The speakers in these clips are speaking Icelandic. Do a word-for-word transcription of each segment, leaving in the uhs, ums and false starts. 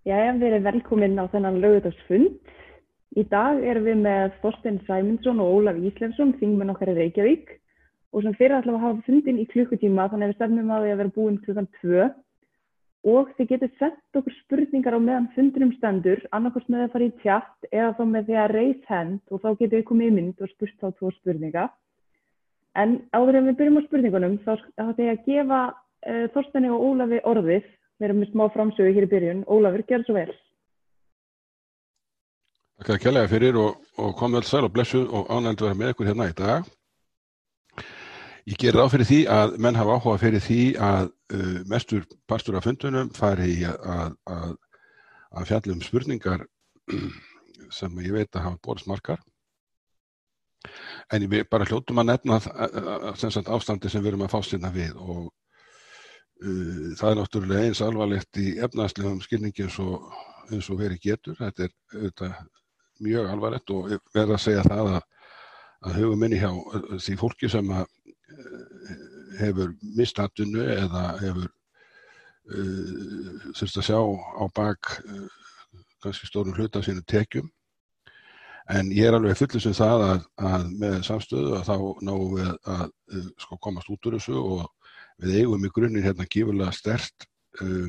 Jæja, við erum velkomin á þennan laugardagsfund. Í dag erum við með Þorstein Sæmundsson og Ólaf Ísleifsson, þingmenn okkar í Reykjavík. Og sem fyrir ætlum að hafa fundinn í klukkutíma, þannig að við stefnum að því að vera búin klukkan tvö. Og þið getið sent okkur spurningar á meðan fundinum stendur, annarkvort með að fara í chat eða þá með því að raise hand og þá getið við komið í mynd og spurt þá tvo spurninga. En áður en við byrjum á spurningunum, þá ætla ég að gefa uh, Þorsteini og Ólafi orðið. Við erum með smá framsögu hér í byrjun. Ólafur, gjörðu svo vel. Takk að kærlega fyrir og, og kom vel sæl og blessuð og ánægður að vera með ykkur hérna í dag. Ég gerir ráð fyrir því að menn hafa áhuga fyrir því að uh, mestur partur af fundunum fari í að, að, að fjalla um spurningar sem ég veit að hafa borist margar. En við bara hljótum að nefna sem sagt ástandi sem við erum að fást hérna við og uh, það er náttúrulega eins alvarlegt í efnahagslegum skilningi eins og, eins og verið getur. Þetta er auðvitað mjög alvarlegt og verð að segja það að, að hugum minni hjá því fólki sem að hefur mist atvinnu eða hefur uh, þurft að sjá á bak uh, kannski stórum hluta af sínum tekjum. En ég er alveg fullviss um það að, að með samstöðu að þá náum við að, að, að sko komast út úr þessu og við eigum í grunninn hérna gífurlega sterkt uh,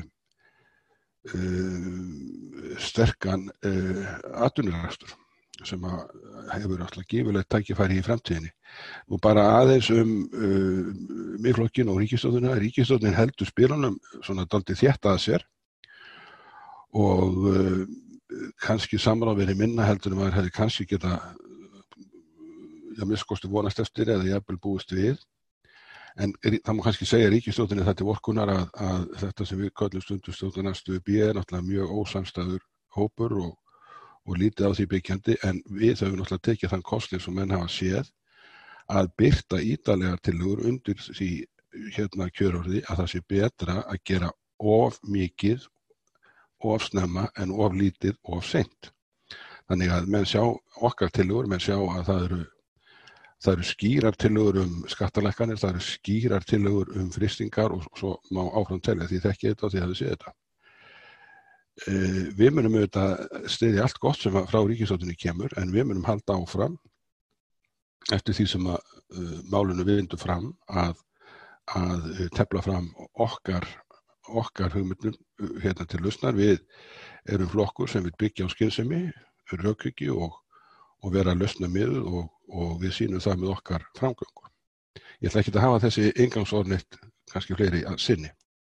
uh, sterkan uh, atvinnurekstur sem að hefur alltaf gífurlegt tækifæri í framtíðinni. Nú bara aðeins um uh, Miðflokkinn og ríkisstjórnina. Ríkisstjórnin heldur spilunum svona dálítið þétt að sér og uh, kannski samráð verið minna heldur en maður hefði kannski geta já, minnsta vonast eftir eða jafnvel búist við. En það má kannski segja ríkisstjórninni þetta vorkunnar að, að þetta sem við köllum stundum stjórnarandstöðu B er náttúrulega mjög ósamstæður hópur og og lítið á því byggjandi, en við höfum náttúrulega tekið þann kostnir sem menn hafa séð að birta ítarlegar tillögur undir því hérna kjörorði að það sé betra að gera of mikið, of snemma en of lítið, of seint. Þannig að menn sjá okkar tillögur, menn sjá að það eru, það eru skýrar tillögur um skattalækkanir, það eru skýrar tillögur um frystingar og svo má áfram telja því þekki þetta og því að þið séð þetta. Uh, við munum auðvitað styðja allt gott sem frá ríkisstjórninni kemur en við munum halda áfram eftir því sem að uh, málinu vindur fram að, að uh, tefla fram okkar, okkar hugmyndum uh, hérna til lausnar. Við erum flokkur sem við byggja á skynsemi, rökhyggju og, og vera lausna miðuð og, og við sýnum það með okkar framgöngu. Ég ætla ekki að hafa þessi inngangsorðneitt kannski fleiri að sinni.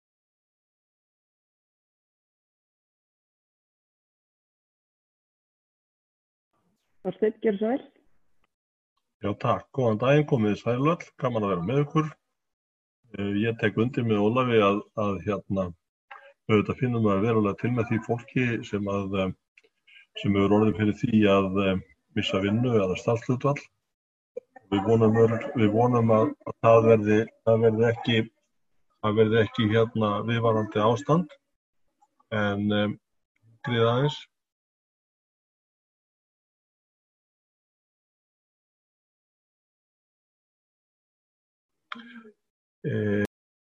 Þorsteinn, gjörðu svo vel. Já, takk. Góðan daginn, komið sæl öll. Gaman að vera með ykkur. Ég tek undir með Ólafi að, að hérna, auðvitað finnum að verulega til með því fólki sem að sem hefur orðið fyrir því að missa vinnu eða starfshlutfall. Við vonum, við vonum að, að það verði, það verði ekki, það verði ekki hérna viðvarandi ástand. En um, gríða aðeins. Eh,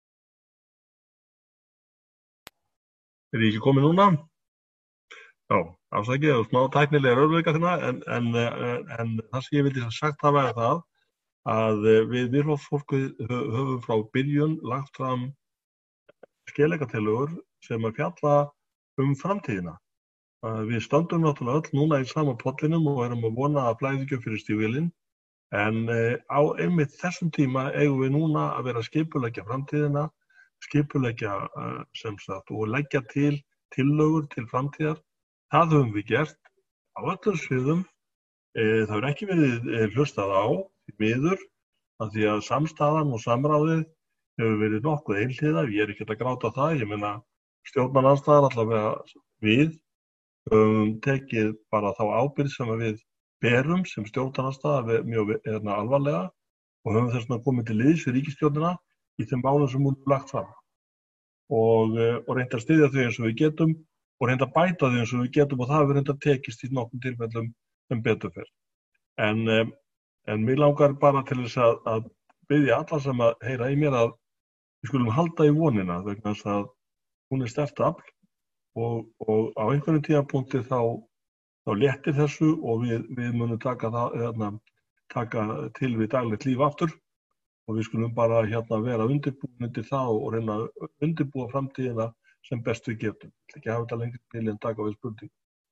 er ég ekki komið núna? Já, afsakið, það er smá tæknilega örfleika þarna, en, en, en, en það sem ég vildi sagt hafa er það að við Miðflokksfólkið höfum frá byrjun lagt fram skeleggatillögur sem að fjalla um framtíðina. Við stöndum náttúrulega öll núna í sama pollinum og erum að vona að flæðingum fyrir stígvélin. En á einmitt þessum tíma eigum við núna að vera að skipuleggja framtíðina, skipuleggja sem sagt og leggja til tillögur til framtíðar. Það höfum við gert á öllum sviðum. Það hefur ekki verið hlustað á því miður af því að samstaðan og samráðið hefur verið nokkuð einhliða. Ég er ekki að gráta það. Ég meina stjórnarandstaðan allavega við höfum tekið bara þá ábyrgð sem við berum sem stjórnarandstaða mjög hérna, alvarlega og höfum þess vegna komið til liðs við ríkisstjórnina í þeim málum sem hún er lagt fram og, og reynda að styðja þau eins og við getum og reynda að bæta þau eins og við getum og það hefur reynda tekist í nokkrum tilfellum um betur fyrr. En, en mig langar bara til þess að, að biðja alla sem að heyra í mér að við skulum halda í vonina vegna þess að hún er sterkt afl og, og á einhverjum tímapunkti þá, þá léttir þessu og við, við munum taka, það, hérna, taka til við daglegt líf aftur og við skulum bara hérna, vera undirbúin undir það og reyna að undirbúa framtíðina sem best við getum. Ekki hafa þetta lengur til en taka við spurning.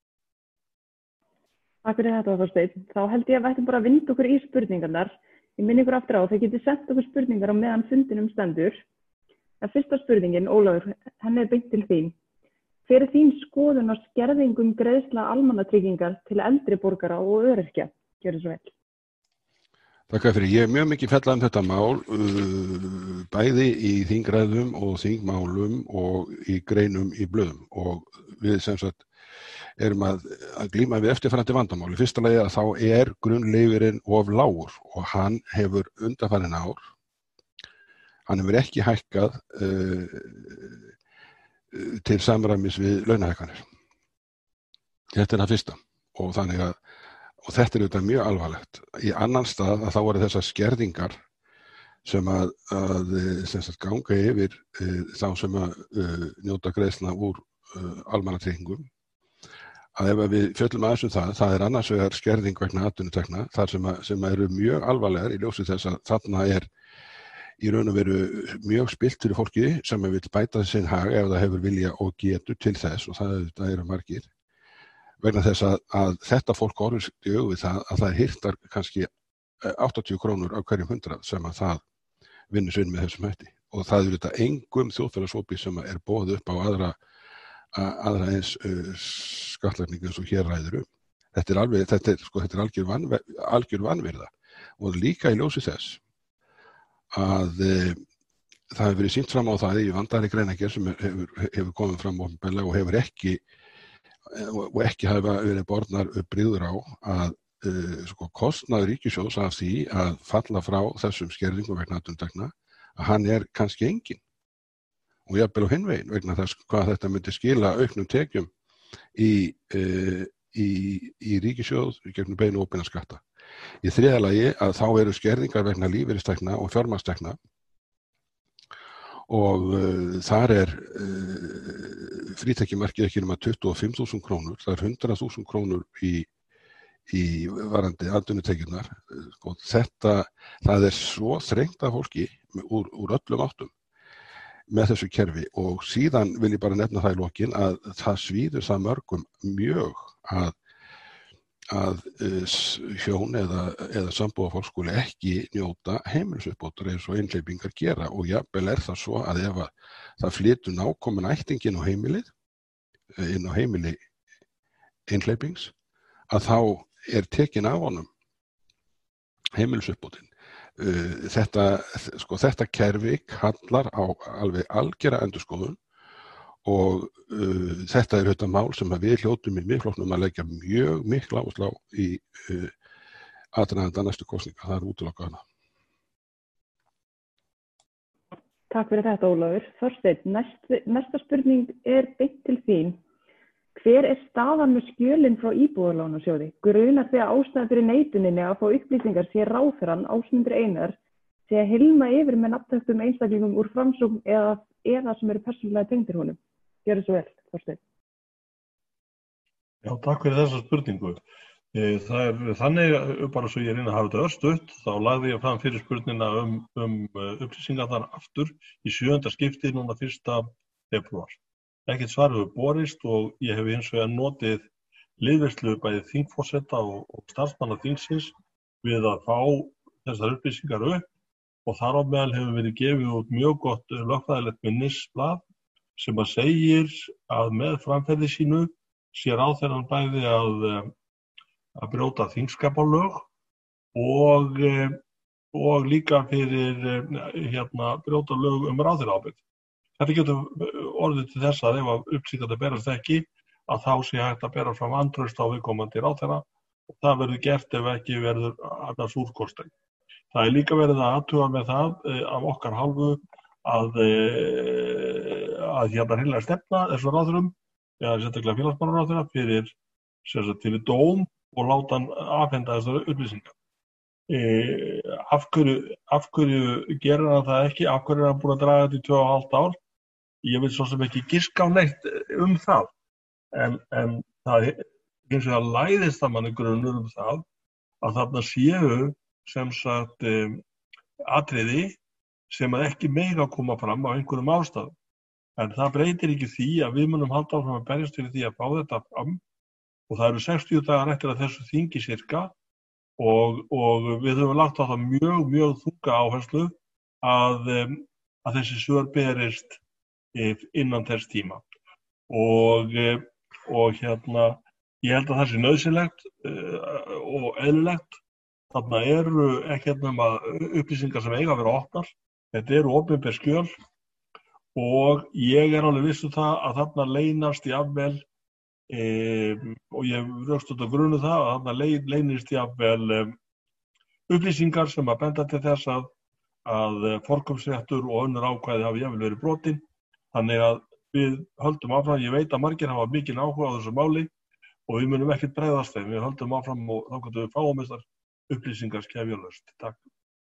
Takk fyrir þetta, Þorsteinn. Þá held ég að við ættum bara að vinda okkur í spurningarnar. Ég minni ykkur aftur á, þau getið sent okkur spurningar á meðan fundinum stendur. En fyrsta spurningin, Ólafur, henni er beint til þín. Hver er þín skoðun á skerðingum greiðsla almannatryggingar til eldri borgara og öryrkja? Gjörðu svo vel. Takk fyrir. Ég er mjög mikið fjallað um þetta mál, uh, bæði í þingræðum og þingmálum og í greinum í blöðum og við sem sagt erum að, að glíma við eftirfarandi vandamál. Í fyrsta lagi að þá er grunnlífeyrinn of lágur og hann hefur undanfarin ár, hann hefur ekki hækkað uh, til samræmis við launahækkanir. Þetta er það fyrsta og þannig að og þetta er auðvitað mjög alvarlegt. Í annan stað að þá eru þessar skerðingar sem að, að sem sagt, ganga yfir uh, þá sem að uh, njóta greiðslna úr uh, almannatryggingum. Að ef við fjöllum aðeins um það, það er annars vegar skerðing vegna atvinnutekna, þar sem, að, sem að eru mjög alvarlegar í ljósi þess að þarna er í raun og veru mjög spilt fyrir fólki sem vil bæta sinn hag ef það hefur vilja og getur til þess og það, það eru margir. Vegna þess að, að þetta fólk horfir í augu við það að það hirtar kannski áttatíu krónur á hverjum hundrað sem að það vinnur sinn með þessum hætti. Og það er þetta engum þjóðfélagshópi sem er boðið upp á aðra, aðra eins uh, skattlagningu eins og hér ræður um. Þetta er, alveg, þetta er, sko, þetta er algjör, vanver, algjör vanvirða og líka í ljósi þess að uh, það hefur verið sýnt fram á það í vandaðri greinargerð sem hefur, hefur komið fram opinberlega og hefur ekki og ekki hafa verið borðnar brigður á að uh, sko, kostnaður ríkissjóðs af því að falla frá þessum skerðingum vegna atvinnutekna að hann er kannski engin og jafnvel á hinn veginn vegna þess hvað þetta myndi skila auknum tekjum í, uh, í, í ríkissjóð gegnum beinu óbeina skatta. Í þriðja lagi að þá eru skerðingar vegna lífeyristekna og fjármagnstekna og uh, þar er uh, frítekjumarkið ekki nema tuttugu og fimm þúsund krónur, það er hundrað þúsund krónur í, í varandi atvinnutekjurnar. Uh, þetta, það er svo þrengt af fólki úr, úr öllum áttum með þessu kerfi og síðan vil ég bara nefna það í lokin að það svíður það mörgum mjög að að uh, hjón eða, eða sambúðarfólk skuli ekki njóta heimilisuppbótar eins og einhleypingar gera og jafnvel er það svo að ef að það flytur nákominn ættingin á heimilið, inn á heimili einhleypings, að þá er tekin af honum heimilisuppbótin. Uh, þetta, sko, þetta kerfi kallar á alveg algera endurskoðun og uh, þetta er þetta mál sem við hljótum í Miðflokknum að leggja mjög mikla áherslu á í uh, aðdraganda næstu kosninga. Það er útilokað hana. Takk fyrir þetta, Ólafur. Þorsteinn, næst, næsta spurning er beint til þín. Hver er staðan með skjölin frá Íbúðalánasjóði? Grunar þig að ástæðan fyrir neituninni að fá upplýsingar sé ráðherrann Ásmundur Einar sé að hilma yfir með nafntöktum einstaklingum úr Framsókn eða, eða sem eru persónulega tengdir honum? Gjörðu svo vel, Þorsteinn. Já, takk fyrir þessa spurningu. Það er þannig, bara svo ég reyna að hafa þetta örstutt, þá lagði ég fram fyrir spurninguna um, um upplýsingarnar aftur í sjöunda skipti núna fyrsta febrúar. Ekkert svar hefur borist og ég hef hins vegar notið liðveislu bæði þingforseta og, og starfsmanna þingsins við að fá þessar upplýsingar upp og þar á meðal hefur verið gefið út mjög gott lögfræðilegt minnisblað sem að segir að með framferði sínu sé ráðherrann bæði að, að brjóta þingskapalög og, og líka fyrir hérna, brjóta lög um ráðherraábyrgð. Þetta getur orðið til þess að ef upplýsingarnar berast ekki að þá sé hægt að bera fram vantraust á viðkomandi ráðherra og það verður gert ef ekki verður annars úrkostið. Það er líka verið að athuga með það af okkar hálfu að, að hérna hreinlega stefna þessum ráðherrum, eða sérstaklega félagsmálaráðherra fyrir, fyrir dóm og láta hann afhenda þessar upplýsingar. E, af, hverju, af hverju gerir hann það ekki? Af hverju er hann búin að draga þetta í tvö og hálft ár? ég vil svo sem ekki giska á neitt um það, en, en það hins vegar læðist það manni grunur um það að þarna séu sem sagt um, atriði sem að ekki mega koma fram á einhverjum ástæðum. En það breytir ekki því að við munum halda áfram að berjast fyrir því að fá þetta fram og það eru sextíu dagar eftir að þessu þingi sirka og, og við höfum lagt á það mjög, mjög þunga áherslu að, um, að þessi svör berist innan þess tíma. Og, og hérna, ég held að það sé nauðsynlegt uh, og eðlilegt. Þarna eru ekki nema upplýsingar sem eiga að vera opnar. Þetta eru opinber skjöl. Og ég er alveg viss um það að þarna leynast jafnvel, e, og ég rökst út á grunu það, að þarna leynist jafnvel e, upplýsingar sem að benda til þess að, að forkaupsréttur og önnur ákvæði hafi jafnvel verið brotin. Þannig að við höldum áfram, ég veit að margir hafa mikinn áhuga á þessu máli og við munum ekkert bregðast þeim. Við höldum áfram og þá getum við fáum þessar upplýsingar skefjalaust. Takk.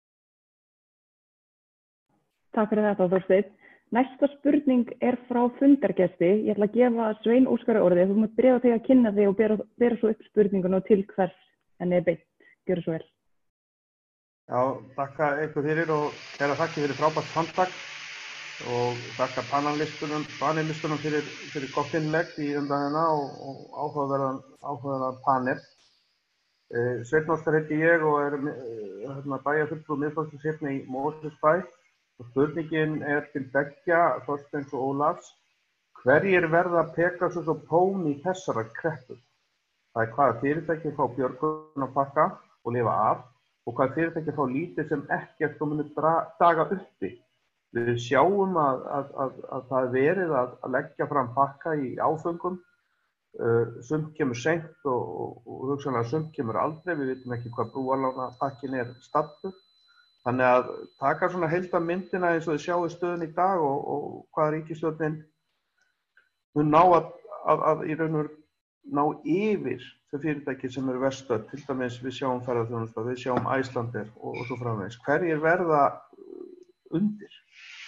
Takk fyrir þetta, Þorsteinn. Næsta spurning er frá fundargesti. Ég ætla að gefa Svein Óskari orðið. Þú mátt byrja á þig að kynna þig og bera, bera svo upp spurninguna og til hvers henni er beint. Gjörðu svo vel. Já, þakka ykkur fyrir og kæra þakki fyrir frábært handtak og þakka panelistunum, panelistunum fyrir, fyrir gott innlegg í umræðuna og, og áhugaverðan, áhugaverðan panel. Eh, Sveinn Óskar heiti ég og er hérna, bæjarfulltrúi Miðflokksins hérna í Mosfellsbæ. Og spurningin er til beggja, Þorsteins og Ólafs. Hverjir verða Pegasus og Pony í þessara kreppu? Það er hvaða fyrirtæki fá björgunarpakka og lifa af og hvaða fyrirtæki fá lítið sem ekkert og muni daga uppi. Við sjáum að, að, að, að það er verið að, að leggja fram pakka í áföngum. Uh, sumt kemur seint og, og, og hugsanlega sumt kemur aldrei. Við vitum ekki hvað brúarlánapakkin er staddur. Þannig að taka svona heildarmyndina eins og þið sjáu stöðun í dag og, og hvað ríkisstjórnin mun ná að, að, að í raun og veru ná yfir þau fyrirtæki sem eru verst stödd. Til dæmis við sjáum ferðaþjónustu, við sjáum Icelandair og, og svo framvegis. Hverjir verða undir?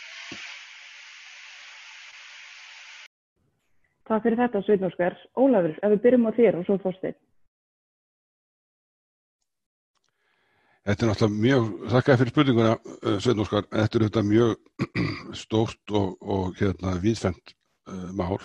Takk fyrir þetta, Sveinn Óskar. Ólafur, ef við byrjum á þér og svo Þorsteinn. Þetta er náttúrulega mjög, þakka fyrir spurninguna, Sveinn Óskar, þetta er auðvitað mjög stórt og, og hérna víðfeðmt uh, mál.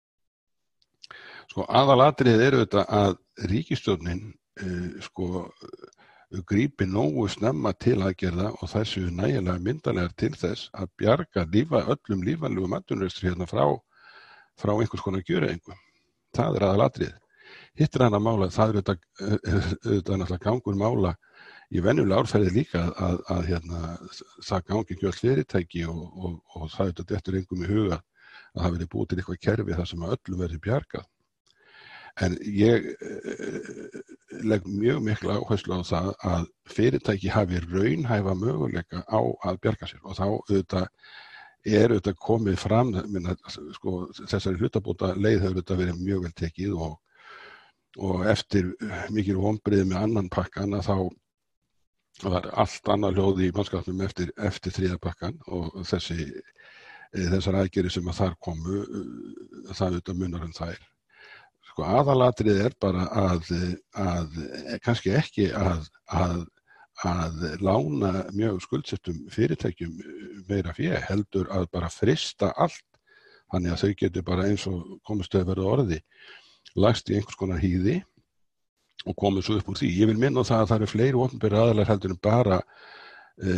Sko aðalatriðið er auðvitað að ríkisstjórnin uh, sko grípi nógu snemma til aðgerða og þær séu nægilega myndarlegar til þess að bjarga lífa, öllum lífvænlegum atvinnurekstri hérna frá, frá einhvers konar gjöreyðingu. Það er aðalatriðið. Hitt er annað mála, það er auðvitað, auðvitað náttúrulega gangur mála í venjulega árferði líka að, að, að hérna, það gangi ekki öll fyrirtæki og, og, og það er þetta eftir engum í huga að það verið búið til eitthvað kerfi þar sem að öllu verið bjargað. En ég eh, legg mjög mikla áherslu á það að fyrirtæki hafi raunhæfa möguleika á að bjarga sér og þá auðvitað er auðvitað komið fram, minna, sko, þessari hlutabóta leið hefur auðvitað verið mjög vel tekið og, og eftir mikil vonbrigði með annan pakkan að þá það var allt annað hljóð í mannskapnum eftir, eftir þriðja pakkan og þessi, þessar aðgerðir sem að þar komu, það auðvitað munar um þær. Sko aðalatrið er bara að, að kannski ekki að, að, að lána mjög skuldsettum fyrirtækjum meira fé, heldur að bara frista allt, þannig að þau getur bara eins og komist að verða orði, lagst í einhvers konar hýði og komið svo upp úr því. Ég vil minna á það að það eru fleiri opinberir aðilar heldur en bara e,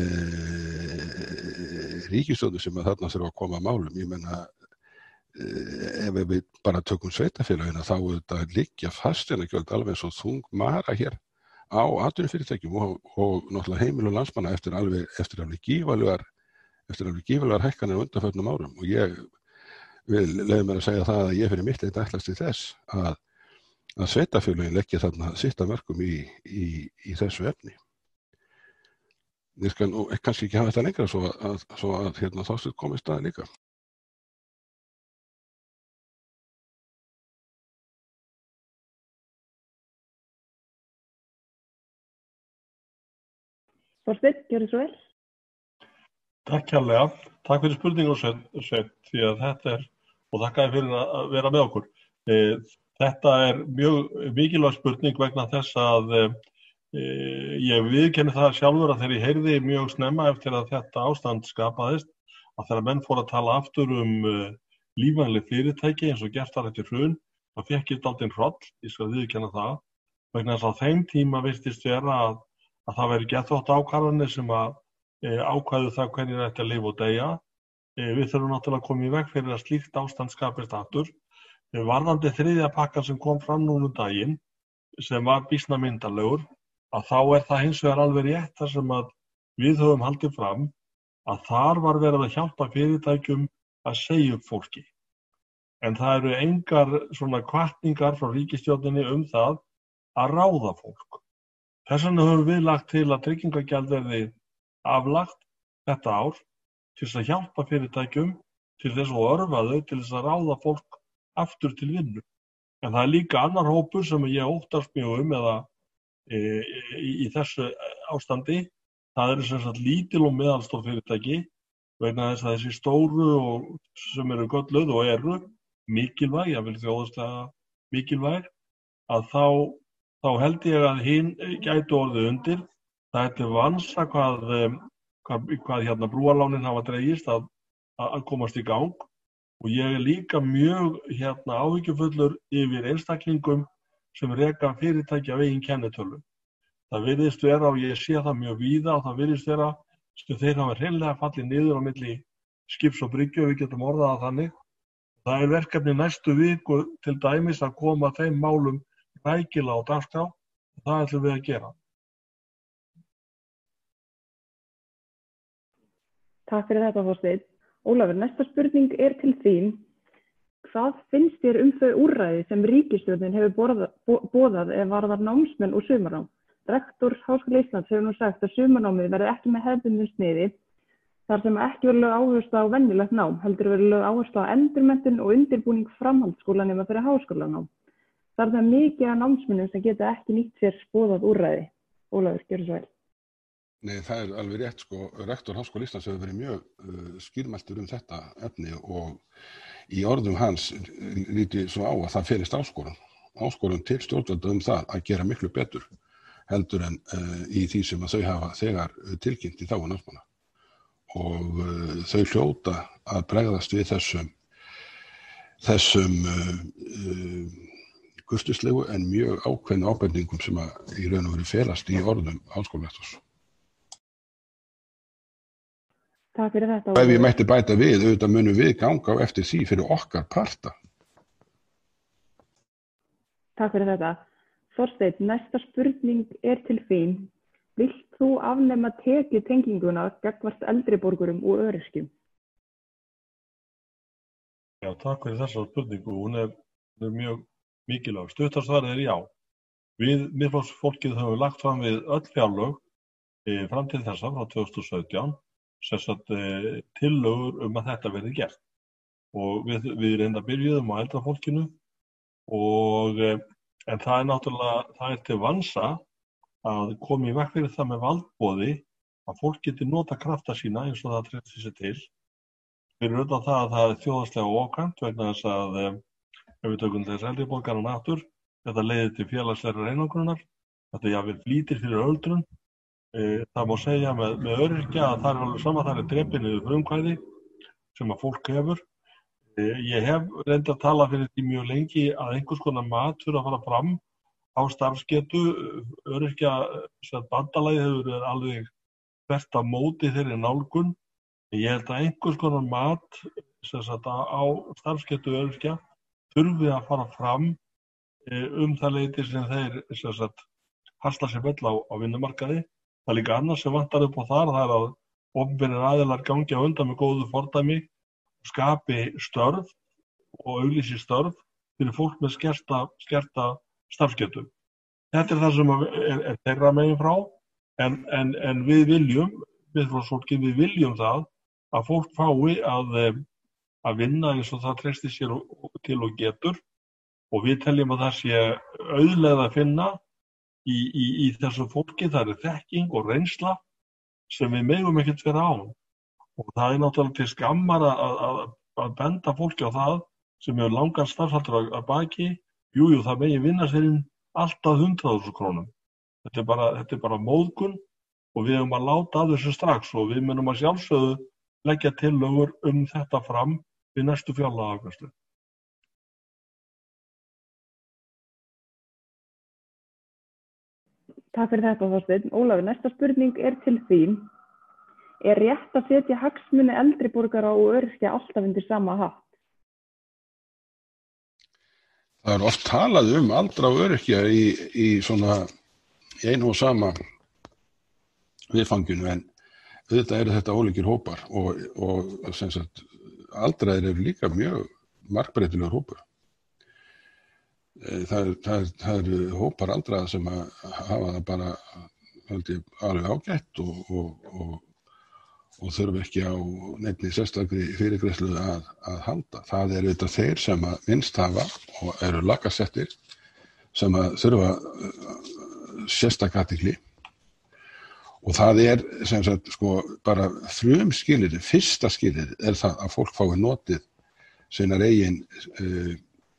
ríkisstjórnir sem að þarna þurfa að koma að málum. Ég meina, e, ef við bara tökum sveitarfélagina þá auðvitað liggja fasteignagjöld alveg eins og þung mara hér á atvinnufyrirtækjum og, og náttúrulega heimil og landsmanna eftir alveg, eftir alveg gífalegar, eftir alveg gífalegar hækkanir á undanförnum árum og ég vil leyfa mér að segja það að ég fyrir mitt leyti ætlast til þess að að sveitarfélögin leggja þarna sitt að mörkum í, í, í þessu efni. Ég skal nú kannski ekki hafa þetta lengra svo að, svo að hérna, Þorsteinn komist að líka. Þorsteinn, gjörðu svo vel. Takk hérlega. takk fyrir spurningu Sveinn, því að þetta er, og þakka fyrir að vera með okkur. Þetta er mjög mikilvæg spurning vegna þess að e, ég viðurkenni það sjálfur að þegar ég heyrði mjög snemma eftir að þetta ástand skapaðist, að þegar menn fóru að tala aftur um uh, lífvænleg fyrirtæki eins og gert var eftir hrun, þá fékk ég dálítinn hroll, ég skal viðurkenna það, vegna þess að á þeim tíma virtist vera að, að það veri geðþótt ákvarðanir sem að e, ákvæðu það hvernig ætti að lifa og deyja. E, við þurfum náttúrulega að koma í veg fyrir að slíkt ástand skapist aftur. E, varðandi þriðja pakkan sem kom fram núna um daginn, sem var býsna myndarlegur, að þá er það hins vegar alveg rétt þar sem að við höfum haldið fram að þar var verið að hjálpa fyrirtækjum að segja upp fólki. En það eru engar svona hvatningar frá ríkisstjórninni um það að ráða fólk. Þess vegna höfum við lagt til að tryggingagjald verði aflagt þetta ár til þess að hjálpa fyrirtækjum til þess að örva þau til þess að ráða fólk aftur til vinnu. En það er líka annar hópur sem ég óttast mjög um eða e, í, í þessu ástandi. Það eru sem sagt lítil og meðalstór fyrirtæki vegna þess að þessi stóru og sem eru gölluð og eru mikilvæg, ég vil þjóðastlega mikilvæg, að þá, þá held ég að hinn gætu orðið undir. Það ætti vansa hvað, hvað, hvað hérna brúarlánin hafa dregist að, að komast í gang og ég er líka mjög hérna áhyggjufullur yfir einstaklingum sem reka fyrirtæki af eigin kennitölu. Það virðist vera og ég sé það mjög víða og það virðist vera sem þeir hafa hreinlega fallið niður á milli skips og bryggju, við getum orðað það þannig. Það er verkefni næstu viku til dæmis að koma þeim málum rækilega á dagskrá og það ætlum við að gera. Takk fyrir þetta, Þorsteinn. Ólafur, næsta spurning er til þín. Hvað finnst þér um þau úrræði sem ríkisstjórnin hefur boðað ef varðar námsmenn og sumarnám? Rektor Háskóla Íslands hefur nú sagt að sumarnámið verði ekki með hefðbundnu sniði þar sem ekki verður lögð áhersla á venjulegt nám, heldur verður lögð áhersla á endurmenntun og undirbúning framhaldsskólanema fyrir háskólanám. Þar er mikið af námsmönnum sem geta ekki nýtt sér boðað úrræði. Ólafur, gjörðu svo vel. Nei, það er alveg rétt, sko. Rektor Háskóla Íslands hefur verið mjög uh, skýrmæltur um þetta efni og í orðum hans líti svo á að það felist áskorun. Áskorun til stjórnvalda um það að gera miklu betur heldur en uh, í því sem að þau hafa þegar tilkynnt í þágu námsmanna. Og uh, þau hljóta að bregðast við þessum, þessum uh, uh, kurteislegu en mjög ákveðnu ábendingum sem að í raun og veru felast í orðum háskólarektors. Takk fyrir þetta. Ef ég mætti bæta við, auðvitað munum við ganga á eftir því fyrir okkar parta. Takk fyrir þetta. Þorsteinn, næsta spurning er til þín. Vilt þú afnema tekjutenginguna gagnvart eldri borgurum og öryrkjum? Já, takk fyrir þessa spurningu. Hún er, hún er mjög mikilvæg. Stuttasvarið er já. Við Miðflokksfólkið höfum lagt fram við öll fjárlög e, fram til þessa frá tvö þúsund og sautján sem sagt e, tillögur um að þetta verði gert. Og við, við reynda byrjuðum á eldra fólkinu og e, en það er náttúrulega, það er til vansa að koma í veg fyrir það með valdboði að fólk geti nota krafta sína eins og það treystir sig til. Fyrir utan það að það er þjóðhagslega ókvæmt vegna þess að ef við tökum þess eldri borgarana aftur, þetta leiðir til félagslegrar einangrunar, þetta jafnvel flýtir fyrir öldrun. E, það má segja með, með öryrkja að það er alveg sama, það er drepið niður frumkvæði sem að fólk hefur. Ég hef reyndið að tala fyrir því mjög lengi að einhvers konar mat fyrir að fara fram á starfsgetu. Öryrkja bandalagið hefur verið alveg þvert á móti þeirri nálgun. Ég held að einhvers konar mat sagt, á starfsgetu öryrkja þurfi að fara fram um það leyti sem þeir sagt, hasla sér vel á, á vinnumarkaði. Það er líka annars sem vantar upp á þar, það er að opinberir aðilar gangi á undan með góðu fordæmi, skapi störf og auglýsi störf fyrir fólk með skerta, skerta starfsgetu. Þetta er það sem er, er þeirra megin frá, en, en, en við viljum, við frá fólki, við viljum það að fólk fái að, að vinna eins og það treystir sér til og getur og við teljum að það sé auðlegð að finna í, í, í þessu fólki, það er þekking og reynsla sem við megum ekkert vera á. Og það er náttúrulega til skammar að, að, að benda fólki á það sem hefur langan starfsaldur að baki. Jú, jú, það megi vinna sér inn alltaf hundrað þúsund krónum. Þetta er bara, þetta er bara móðgun og við höfum að láta af þessu strax og við munum að sjálfsögðu leggja tillögur um þetta fram við næstu fjárlagaafgreiðslu. Takk fyrir þetta, Þorsteinn. Ólafur, næsta spurning er til þín. Er rétt að setja hagsmuni eldri borgara og öryrkja alltaf undir sama hatt? Það er oft talað um aldra og öryrkja í, í svona einu og sama viðfanginu, en auðvitað eru þetta ólíkir hópar og, og sem sagt, aldraðir eru líka mjög margbreytilegur hópur. Það, það, það eru hópar aldraða sem að hafa það bara held ég, alveg ágætt og, og, og, og þurfa ekki á neinni sérstakri fyrirgreiðslu að, að halda. Það eru þetta þeir sem að minnst hafa og eru lakasettir sem að þurfa sérstaklega athygli. Og það er sem sagt sko bara frumskilyrði, fyrsta skilyrði er það að fólk fái notið sínar eigin uh,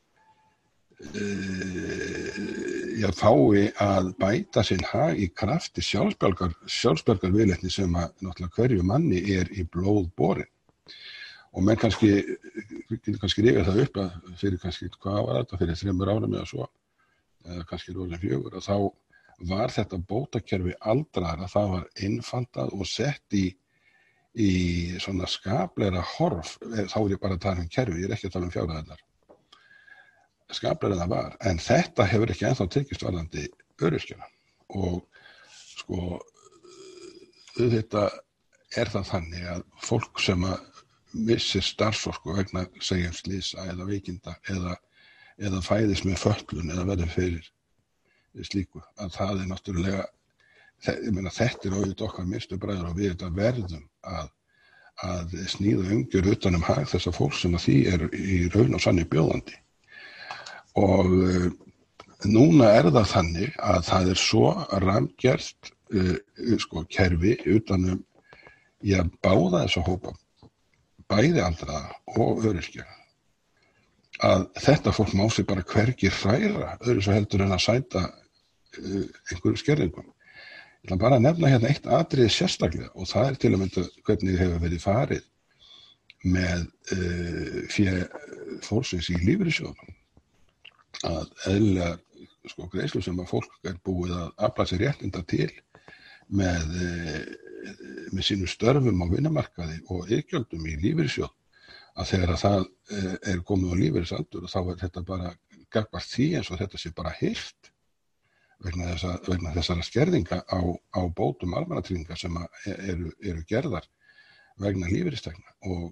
uh, já, fái að bæta sinn hag í krafti sjálfsbjargar, sjálfsbjargar viðleitni sem að náttúrulega hverju manni er í blóð borin. Og menn kannski, kannski rifja það upp að fyrir kannski, hvað var þetta, fyrir þremur árum eða svo, eða kannski rólega fjögur, og þá var þetta bótakerfi aldraðra, það var einfaldað og sett í, í svona skapleira horf, þá er ég bara að tala um kerfi, ég er ekki að tala um fjárhæðarnar. Skapleira það var, en þetta hefur ekki ennþá tekist varðandi öryrkjana. Og sko, þetta er það þannig að fólk sem að missir starfsorku vegna segjum slysa eða veikinda eða, eða fæðist með fötlun eða verður fyrir slíku, að það er náttúrulega, ég meina þetta er auðvitað okkar minnstu bræður og við þetta verðum að, að sníða umgjörð utan um hag þessa fólk sem að því er í raun og sanni bjóðandi. Og uh, núna er það þannig að það er svo rammgert uh, sko, kerfi utan um í að báða þessa hópa, bæði aldraða og öryrkja, að þetta fólk má sig bara hvergi hræra öðru svo heldur en að sæta uh, einhverjum skerðingum. Ég ætla bara að nefna hérna eitt atriði sérstaklega og það er til að mynda hvernig hefur verið farið með uh, fé fólksins í lífeyrissjóðunum. Að eðlilega sko, greiðslu sem að fólk er búið að afla sér réttinda til með, uh, með sínum störfum á vinnumarkaði og iðgjöldum í lífeyrissjóð, að þegar að það er komið á lífeyrisaldur og þá er þetta bara gagnvart því eins og þetta sé bara hirt vegna, þessa, vegna þessara skerðinga á, á bótum almannatrygginga sem eru, eru gerðar vegna lífeyristekna og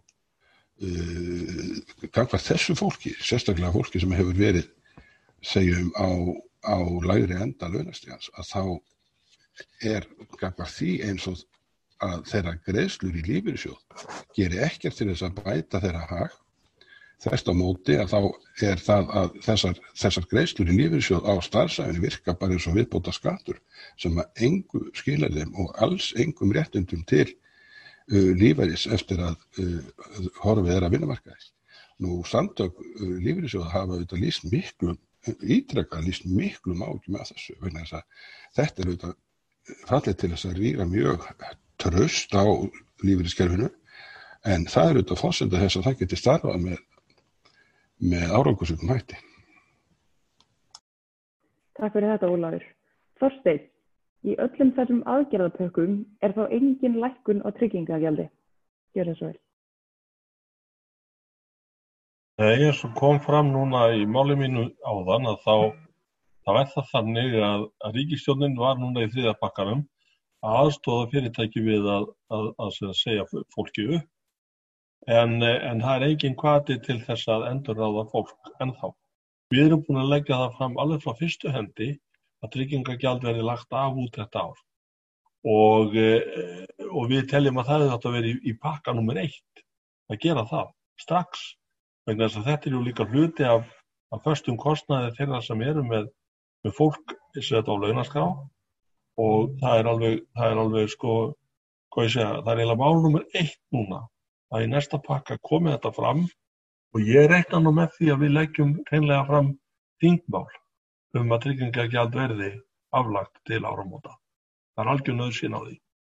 uh, gagnvart þessu fólki, sérstaklega fólki sem hefur verið segjum á, á lægri enda launastigans, að þá er gagnvart því eins og að þeirra greiðslur í lífeyrissjóð geri ekkert til þess að bæta þeirra hag. Þvert á móti að þá er það að þessar, þessar greiðslur í lífeyrissjóð á starfsævinni virka bara eins og viðbóta skattur sem að engu skilar þeim og alls engum réttindum til uh, lífeyris eftir að uh, horfið er að vinnumarkaði. Nú samtök uh, lífeyrissjóða hafa auðvitað lýst miklum, ítrekað lýst miklum áhyggjum af þessu vegna þess að þetta er auðvitað fallið til þess að rýra mjög traust á lífeyriskerfinu, en það er auðvitað forsenda þess að það geti starfað með, með árangursríkum hætti. Takk fyrir þetta, Ólafur. Þorsteinn, í öllum þessum aðgerðapökkum er þá engin lækkun á tryggingagjaldi. Gjör það svo vel. Eins og kom fram núna í máli mínu áðan að þá, þá er það þannig að, að ríkisstjórnin var núna í þriðja pakkanum að aðstoða fyrirtæki við að, að, að, að segja fólki upp, en, en það er engin hvati til þess að endurráða fólk ennþá. Við erum búin að leggja það fram alveg frá fyrstu hendi að tryggingagjald verði lagt af út þetta ár. Og, og við teljum að það er þetta að vera í, í pakka númer eitt að gera það strax, vegna þess að þetta er jú líka hluti af, af föstum kostnaði þeirra sem eru með, með fólk sem þetta á launaskrá. Og það er alveg, það er alveg sko hvað ég segja, það er eiginlega mál númer eitt núna að í næsta pakka komi þetta fram og ég reikna nú með því að við leggjum hreinlega fram þingmál um að tryggingagjald verði aflagt til áramóta. Það er algjör nauðsyn á því.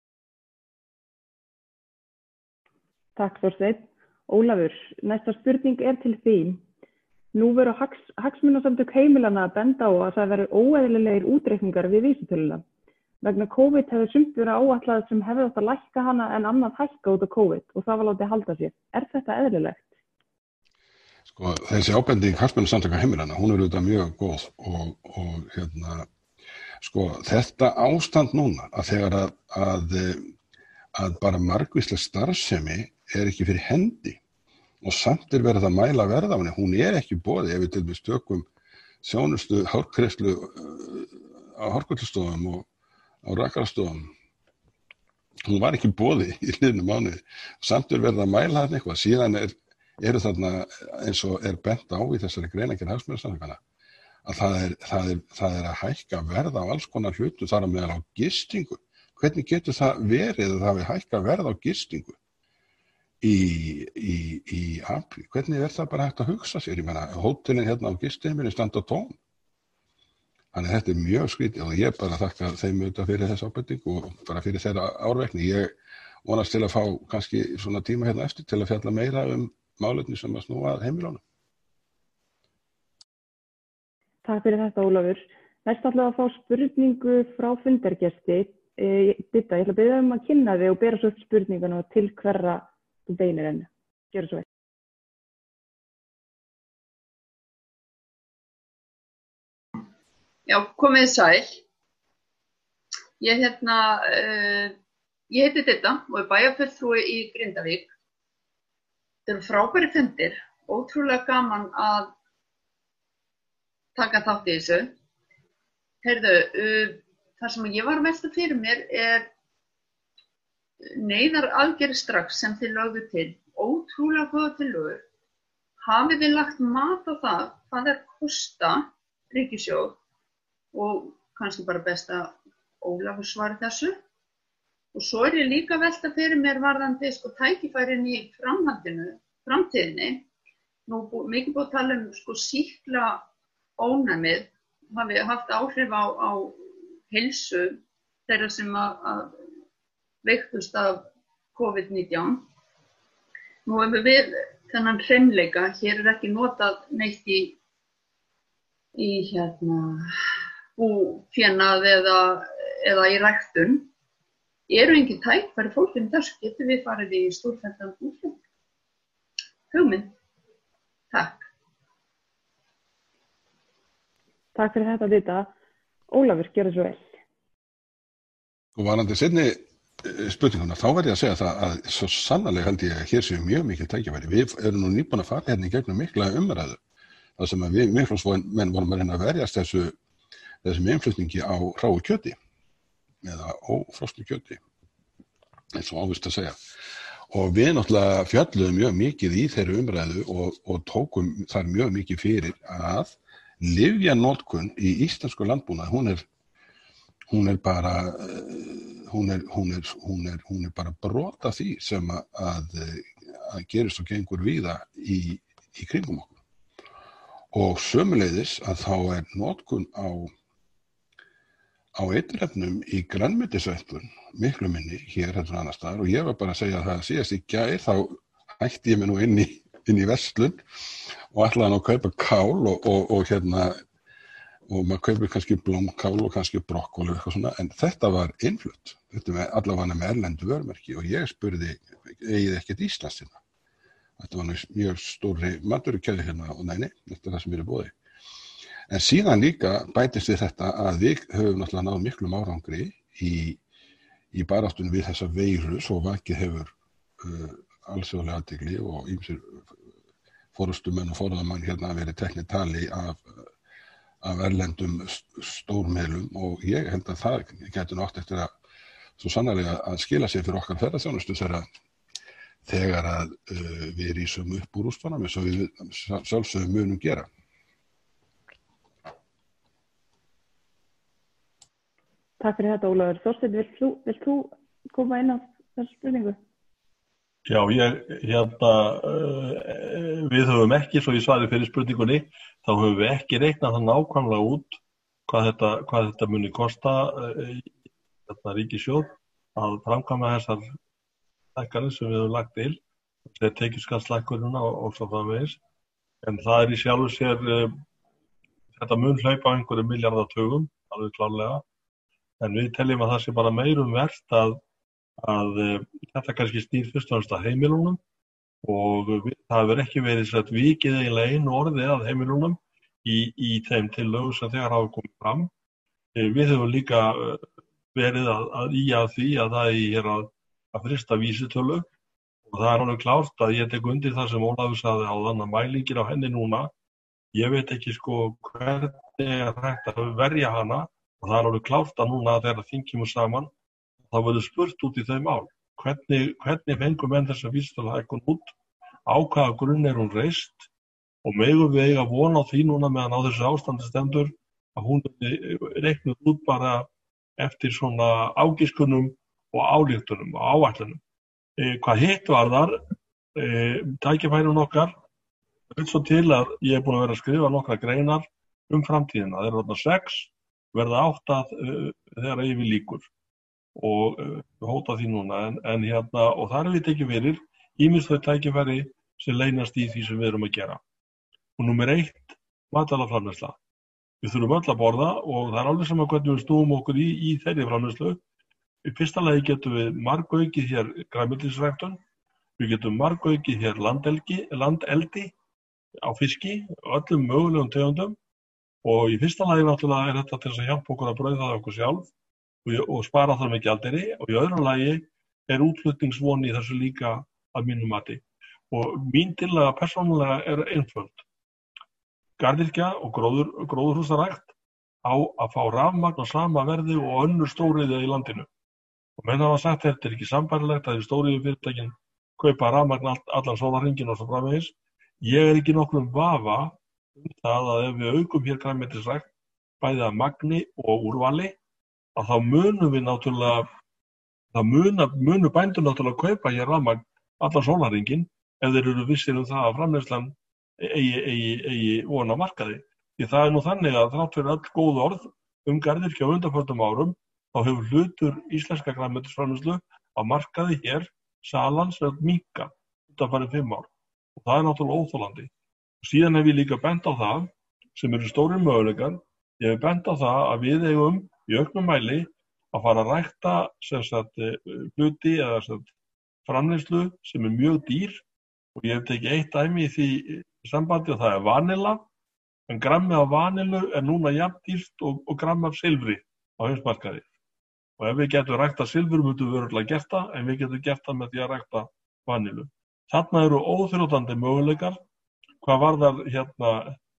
Takk Þorsteinn. Ólafur, næsta spurning er til þín. Nú veru hags, hagsmunasamtök heimilanna að benda á að það veru óeðlilegir útreikningar við vísitöluna. Vegna COVID hefur sumt verið áætlað sem hefði átt að lækka hana en annað hækka út af COVID og það var látið halda sér. Er þetta eðlilegt? Sko, þessi ábending hagsmunasamtaka heimilanna, hún er auðvitað mjög góð og, og hérna, sko, þetta ástand núna að þegar að, að, að bara margvísleg starfsemi er ekki fyrir hendi og samt er verið að mæla verð á henni, hún er ekki boðið ef við til dæmis tökum þjónustu hárgreiðslu á hárgreiðslustofum og á rakarastofum. Hún var ekki boðið í liðnum mánuði, samt er verið að mæla þarna eitthvað, síðan er, eru þarna eins og er bent á í þessari greinargerð hagsmunasamtakanna að það er, það, er, það er að hækka verð á alls konar hlutu þar á meðal á gistingu. Hvernig getur það verið að það við hækka verð á gistingu? í, í, í apríl, hvernig er það bara hægt að hugsa sér, ég meina, hótelin hérna á gistiheimilinu standa tóm, þannig að þetta er mjög skrítið og ég bara þakka þeim auðvitað fyrir þessa ábendingu og bara fyrir þeirra árvekni. Ég vonast til að fá kannski svona tíma hérna eftir til að fjalla meira um málefni sem að snúa að heimilunum. Takk fyrir þetta Ólafur. Næst ætla að fá spurningu frá fundargesti. Ditta, ég ætla að biðja um að kynna þig og bera svo upp spurninguna til hverra þú beinir henni. Gjörðu svo vel. Já, komið sæl. Ég, hérna, uh, ég heiti Ditta og er bæjarfulltrúi í Grindavík. Þetta eru frábæri fundir, ótrúlega gaman að taka þátt í þessu. Heyrðu, uh, það sem ég var að velta fyrir mér er neyðaraðgerðir strax sem þið lögðu til, ótrúlega góða tillögur. Hafið þið lagt mat á það hvað er kosta ríkissjóð og kannski bara best að Ólafur svari þessu. Og svo er ég líka að velta fyrir mér varðandi sko tækifærin í framhaldinu, framtíðinni. Nú mikið búið að tala um sko sýkla ónæmið hafi haft áhrif á, á heilsu þeirra sem að, að veiktust af COVID nítján. Nú hefur við þennan hreinleika, hér er ekki notað neitt í, í hérna, búfénað eða, eða í ræktun. Eru engin tækifæri fólkinu þessu, getur við farið í stórfelldan útflutning? Hugmynd. Takk. Takk fyrir þetta, Ditta. Ólafur, gjörðu svo vel. Og varandi seinni spurninguna, þá verð ég að segja það að svo sannarlega held ég að hér séu mjög mikil tækifæri. Við erum nú nýbúin að fara hérna í gegnum mikla umræðu. Það sem að við Miðflokksmenn vorum að reyna að verjast þessu, þessum innflutningi á hráu kjöti eða ófrosnu kjöti, eins og ávist að segja. Og við náttúrulega fjölluðum mjög mikið í þeirri umræðu og, og tókum þar mjög mikið fyrir að lyfjanotkun í íslensku landbúnaði, hún er, hún er bara, hún er, hún er, hún er, hún er bara brot af því sem að, að, að gerist og gengur víða í, í kringum okkur. Og sömuleiðis að þá er notkun á, á eiturefnum í grænmetisræktun miklu minni hér heldur en annars staðar og ég var bara að segja að það síðast í gær þá hætti ég mig nú inn í, inn í verslun og ætlaði hann að kaupa kál og, og, og hérna og maður kaupir kannski blómkál og kannski brokkoli og eitthvað svona en þetta var innflutt, þetta með allavega með erlendu vörumerki og ég spurði eigið ekkert Íslands hérna. Þetta var mjög stóri matvörukeðja hérna og neini, þetta er það sem er í boði. En síðan líka bætist við þetta að við höfum náttúrulega náð miklum árangri í, í baráttunni við þessa veiru svo vakið hefur uh, alþjóðlega athygli og ýmsir forystumenn og forráðamenn hérna verið teknir tali af, af erlendum stórmiðlum og ég held að það getur nátt eftir að svo sannarlega að skila sér fyrir okkar ferðaþjónustu þegar þegar að uh, við rísum upp úr rústunum eins og við sjálfsögum munum gera. Takk fyrir þetta, Ólafur. Þorsteinn, vilt þú, vilt þú koma inn á þessa spurningu? Já, ég, hérna, uh, við höfum ekki, svo ég svari fyrir spurningunni, þá höfum við ekki reiknað það nákvæmlega út hvað þetta, hvað þetta muni kosta uh, þetta ríkissjóð að framkvæma þessar hækkanir sem við höfum lagt til, þegar tekjuskattslækkunina og, og svo framvegis. En það er í sjálfu sér, uh, þetta mun hlaupa á einhverju milljarðatugum, alveg klárlega, en við teljum að það sé bara meirum vert að að uh, þetta kannski snýr fyrst og fremst að heimilunum og við, það hefur ekki verið sett vikið eiginlega einu orði að heimilunum í, í þeim tillögum sem þegar hafa komið fram. Uh, við höfum líka uh, verið að, að í að því að það er hér að, að frista vísitölu og það er alveg klárt að ég tek undir það sem Ólafur sagði áðan að mælingin á henni núna, ég veit ekki sko hvernig er hægt að verja hana og það er alveg klárt að núna þegar þing kemur saman þá verður spurt út í þau mál. Hvernig, hvernig fengum menn þessa vísitöluhækkun út, á hvaða grunn er hún reist og megum við eiga von á því núna meðan á þessu ástandi stendur að hún er reiknuð út bara eftir svona ágiskunum og ályktunum og áætlunum. E, hvað hitt var þar, e, tækifærin okkar, það er svo til að ég er búin að vera að skrifa nokkra greinar um framtíðina. Það eru þarna sex, verða átta e, þegar yfir líkur. og uh, hóta því núna en, en hérna og þar er við tekið fyrir ýmis þau tækifæri sem leynast í því sem við erum að gera. Og númer eitt, matvælaframleiðsla. Við þurfum öll að borða og það er alveg sama hvernig við snúum okkur í, í þeirri framleiðslu. Í fyrsta lagi getum við margaukið hér grænmetisræktun, við getum margaukið hér landeldi, landeldi á fiski, öllum mögulegum tegundum og í fyrsta lagi náttúrulega er þetta til þess að hjálpa okkur að brauða það okkur sjálf og spara þar með gjaldeyri og í öðru lagi er útflutningsvon í þessu líka að mínu mati. Og mín tillaga persónulega er einföld. Garðyrkja og gróður, gróðurhúsarækt á að fá rafmagn á sama verði og önnur stóriðja í landinu. Og menn hafa sagt að þetta er ekki sambærilegt að stóriðju fyrirtækin kaupa rafmagn all, allan sólarhringinn og svo framvegis. Ég er ekki nokkrum vafa um það að ef við aukum hér grænmetisrækt bæði að magni og úrvali að þá munum við náttúrulega, það munum, munum bændur náttúrulega kaupa hér rafmagn allan sólarhringinn ef þeir eru vissir um það að framleiðslan eigi, eigi, eigi von á markaði. Því það er nú þannig að þrátt fyrir öll góð orð um garðyrkju á undanförnum árum, þá hefur hlutur íslenska grænmetisframleiðslu á markaði hér salan sem minnka undanfarin fimm ár. Og það er náttúrulega óþolandi. Og síðan hef ég líka bent á það sem eru stórir möguleikar, ég hef bent á það að við eigum í auknum mæli að fara að rækta sem sagt hluti eða sem sagt framleiðslu sem er mjög dýr og ég hef tekið eitt dæmi í því sambandi og það er vanilla en grammi af vanilu er núna jafn dýrt og, og grammi af silfri á heimsmarkaði. Og ef við getum rækta silfur myndum við örugglega gert það en við getum gert það með því að rækta vanilu. Þarna eru óþrjótandi möguleikar hvað varðar hérna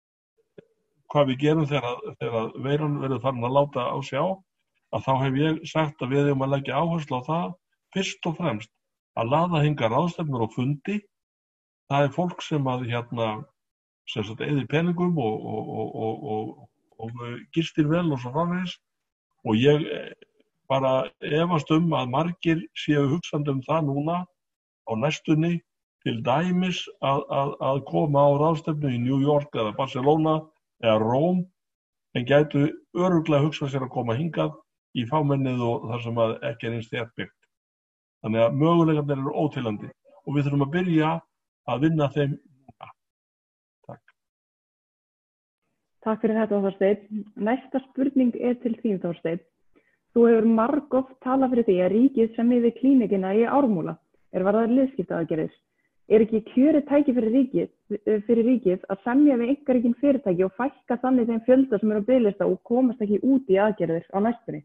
hvað við gerum þegar, þegar veiran verður farin að láta á sjá, að þá hef ég sagt að við erum að leggja áherslu á það fyrst og fremst að laða hingað ráðstefnur og fundi. Það er fólk sem að hérna sem sagt eyðir peningum og, og, og, og, og, og gistir vel og svo framvegis og ég bara efast um að margir séu hugsandi um það núna á næstunni til dæmis að, að, að koma á ráðstefnu í New York eða Barcelona eða Róm, en gætu örugglega hugsað sér að koma hingað í fámennið og þar sem að ekki er eins þéttbyggt. Þannig að möguleikarnir eru óteljandi og við þurfum að byrja að vinna þeim núna. Takk. Takk fyrir þetta, Þorsteinn. Næsta spurning er til þín, Þorsteinn. Þú hefur margoft talað fyrir því að ríkið semji við klínikina í Ármúla er varðar liðskiptaaðgerðir. Er ekki kjörið tæki fyrir ríkið, fyrir ríkið að semja við einkarekin fyrirtæki og fækka þannig þeim fjölda sem eru á biðlista og komast ekki út í aðgerðir á næstunni?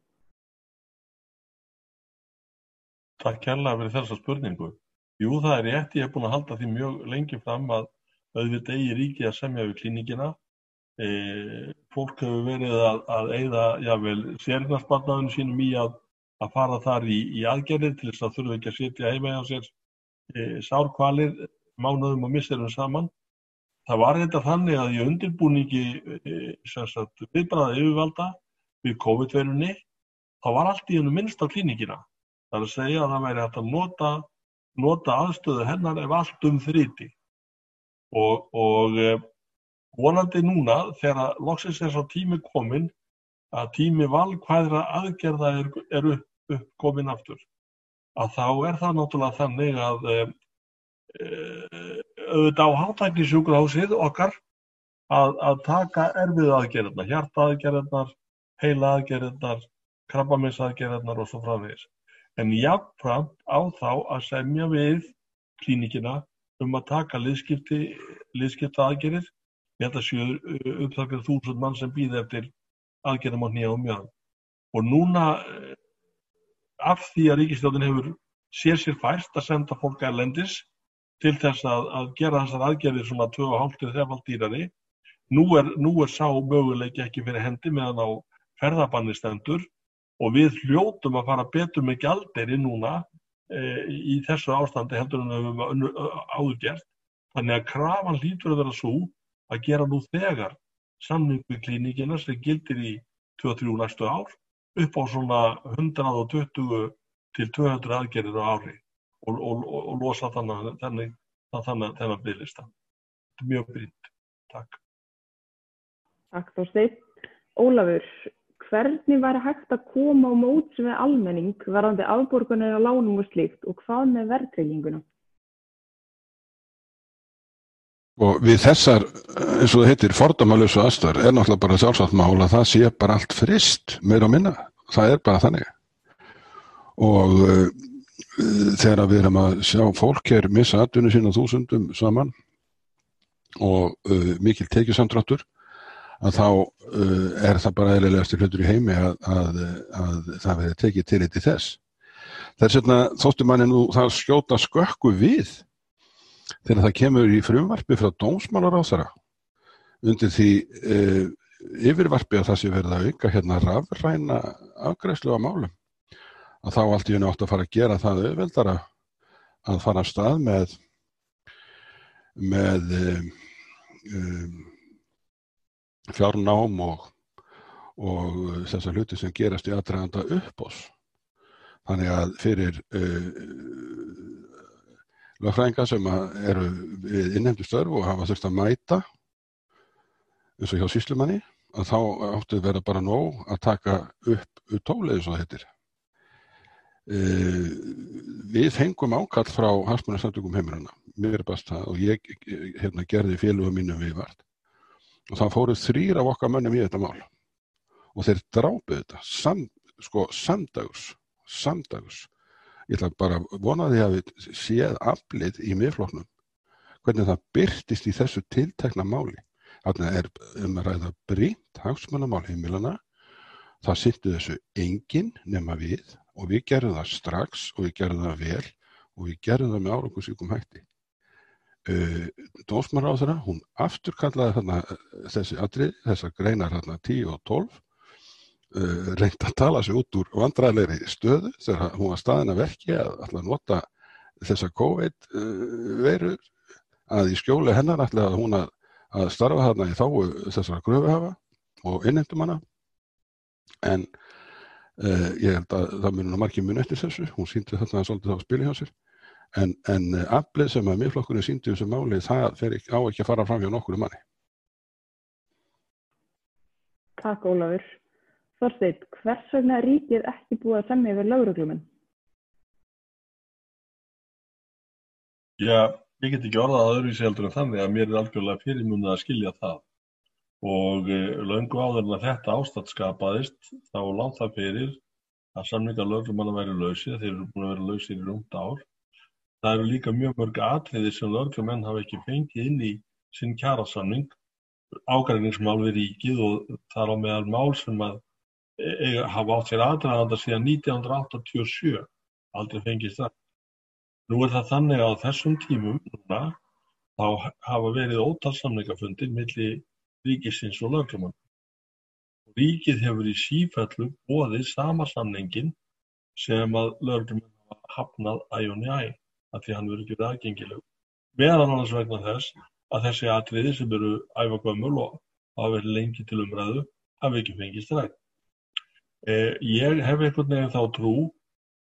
Takk kærlega fyrir þessa spurningu. Jú, það er rétt, ég hef búin að halda því mjög lengi fram að auðvitað eigi ríkið að semja við klínikina. E, fólk hefur verið að, að eyða jável séreignarsparnaðinum sínum í að, að fara þar í, í aðgerðir til þess að þurfa ekki að sitja heima hjá sér e, sárkvalir mánuðum og misserum saman. Það var þetta þannig að í undirbúningi e, sem sagt viðbragða yfirvalda við COVID-veirunni þá var allt í hennu minnst á klínikina. Það er að segja að það væri hægt að nota, nota aðstöðu hennar ef allt um þryti. Og, og vonandi núna, þegar loksins er svo tími komin, að tími valkvæðra aðgerða er, er upp, upp komin aftur, að þá er það náttúrulega þannig að e, auðvitað á hátæknisjúkrahúsið okkar að, að taka erfiðu aðgerðirnar, hjartaaðgerðirnar, heilaaðgerðirnar, krabbameinsaðgerðirnar og svo framvegis. En jafnframt á þá að semja við klínikina um að taka liðskipti, liðskiptaaðgerðir. Ég held að séu upptakir þúsund mann sem bíða eftir aðgerðum á hné og mjög. Og núna, af því að ríkisstjórnin hefur sér sér fært að senda fólk erlendis til þess að, að gera þessar aðgerðir svona tvö og hálft til þrefalt dýrari, nú er, nú er sá möguleiki ekki fyrir hendi meðan á ferðabanni stendur og við hljótum að fara betur með gjaldeyri núna e, í þessu ástandi heldur en við höfum áður gert. Þannig að krafan hlýtur að vera svo að gera nú þegar samning við klínikina sem gildir í tvö til þrjú næstu ár upp á svona hundrað tuttugu til tvö hundruð aðgerðir á ári og, og, og, og losa þannig þannig þannig þennan biðlista. Þetta er mjög brýnt. Takk. Takk Þorsteinn. Ólafur, hvernig væri hægt að koma á móts við almenning varðandi afborganir á lánum og slíkt og hvað með verðtrygginguna? Og við þessar, eins og það heitir, fordómalausu aðstæður er náttúrulega bara sjálfsagt mál að það sé bara allt fryst, meira og minna. Það er bara þannig. Og uh, þegar við erum að sjá fólk hér missa atvinnu sína þúsundum saman og uh, mikil tekjusamdráttur, að þá uh, er það bara eðlilegasti hlutur í heimi að, að, að það verði tekið tillit til þess. Þess vegna þótti manni nú það skjóta skökku við þegar það kemur í frumvarpi frá dómsmálaráðherra undir því uh, yfirvarpi að það sé verið að auka hérna rafræna afgreiðslu á málum, að þá allt í einu átt að fara að gera það auðveldara að fara af stað með með um, um, fjárnám og, og þessar hluti sem gerast í aðdraganda uppboðs. Þannig að fyrir uh, lögfræðinga sem eru við innheimtustörf og hafa þurft að mæta eins og hjá sýslumanni, að þá áttu vera bara nóg að taka upp tólið eins og það heitir. Uh, við fengum ákall frá hagsmunasamtökum heimilanna, mér er bast það og ég hérna, gerði félögum mínum viðvart. Og það fóru þrír af okkar mönnum í þetta mál og þeir drápuðu þetta sam, sko, samdags, samdags. Ég ætla bara að vona því að við séð aflið í miðflokknum hvernig það birtist í þessu tiltekna máli. Þarna er um að ræða brýnt hagsmunamál heimilanna. Það sinnti þessu enginn nema við og við gerðum það strax og við gerðum það vel og við gerðum það með árangursríkum hætti. Uh, Dómsmálaráðherra, hún afturkallaði þarna þessi atriði, þessar greinar þarna tíu og tólf, uh, reyndi að tala sig út úr vandræðilegri stöðu þegar hún var staðin að verki að ætla að nota þessa COVID uh, veirur, að í skjóli hennar ætlaði hún að, að starfa þarna í þágu þessara kröfuhafa og innheimtumanna, en uh, ég held að það muni nú margir muni eftir þessu, hún sýndi þarna svolítið á spili hjá sér. En, en aflið sem að miðflokkurinn sýndi þessu máli, það fer ekki, á ekki að fara fram hjá nokkru manni. Takk Ólafur. Þorsteinn, hvers vegna er ríkið ekki búið að semja við lögreglumenn? Já, ég get ekki orðað að öðruvísi heldur en þannig að mér er algjörlega fyrirmunað að skilja það. Og e, löngu áður en að þetta ástand skapaðist, þá lá það fyrir að samningar lögreglumanna væru lausir, þeir eru búin að vera lausir í rúmt ár. Það eru líka mjög mörg atriði sem lögreglumenn hafa ekki fengið inn í sinn kjarasamning, ágreiningsmál við ríkið og þar á meðal mál sem að e, hafa átt sér aðdraganda síðan nítján hundruð áttatíu og sjö, aldrei fengist það. Nú er það þannig að á þessum tímum núna, þá hafa verið ótal samningafundir milli ríkisins og lögreglumanna. Ríkið hefur í sífellu boðið sama samningin sem að lögreglumenn hafa hafnað æ og njæ. Að því hann verður ekki aðgengilegur. Meðal annars vegna þess að þessi atriði sem eru ævagömmul og hafa verið lengi til umræðu hafa ekki fengist rætt. Eh, ég hef einhvern veginn þá trú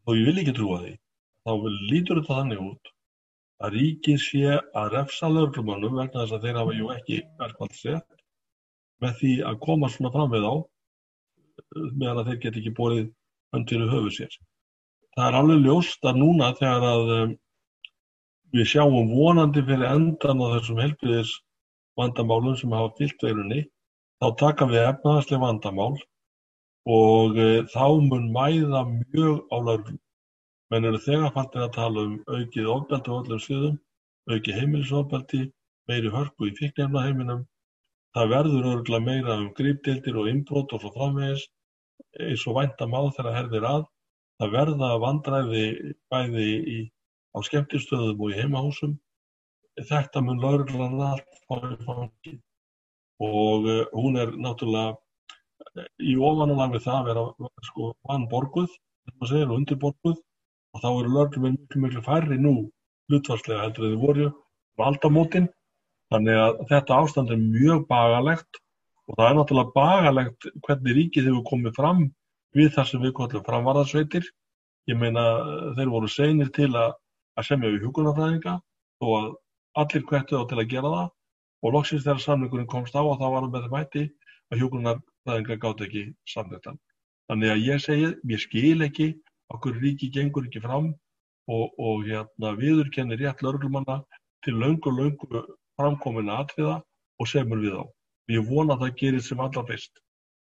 þó ég vil ekki trúa því, þá lítur þetta þannig út að ríkið sé að refsa lögreglumönnum vegna þess að þeir hafa jú ekki verkfallsrétt með því að koma svona fram við á meðan að þeir get ekki borið hönd fyrir höfuð sér. Það er alveg ljóst að núna þegar að um, við sjáum vonandi fyrir endan á þessum heilbrigðis vandamálum sem hafa fylgt veirunni, þá taka við efnahagsleg vandamál og e, þá mun mæða mjög á lögreglu. Menn eru þegar farnir að tala um aukið ofbeldi á öllum sviðum, aukið heimilisofbeldi, meiri hörku í fíkniefnaheiminum. Það verður örugglega meira um grípdeildir og innbrot og svo framvegis, eins og vænta má þegar herðir að. Það verða vandræði bæði í, á skemmtistöðum og í heimahúsum. Þetta mun lögreglan allt fá í fangið. Og uh, hún er náttúrulega í ofanálag við það að vera sko vanborguð, sem maður segir, og undirborguð. Og þá eru lögreglumenn miklu miklu færri nú hlutfallslega heldur en þau voru um aldamótin. Þannig að þetta ástand er mjög bagalegt og það er náttúrulega bagalegt hvernig ríkið hefur komið fram við það sem við kallum framvarðarsveitir. Ég meina þeir voru seinir til að, að semja við hjúkrunarfræðinga og að allir hvettu þá til að gera það og loksins þegar samningurinn komst á og þá var hann með þeim hætti að hjúkrunarfræðinga gátu ekki samningtan. Þannig að ég segi, ég skil ekki okkur ríki gengur ekki fram og, og hérna, viðurkennir rétt lögreglumanna til löngu löngu framkominna atriða og semur við á. Ég vona að það gerist sem allra fyrst.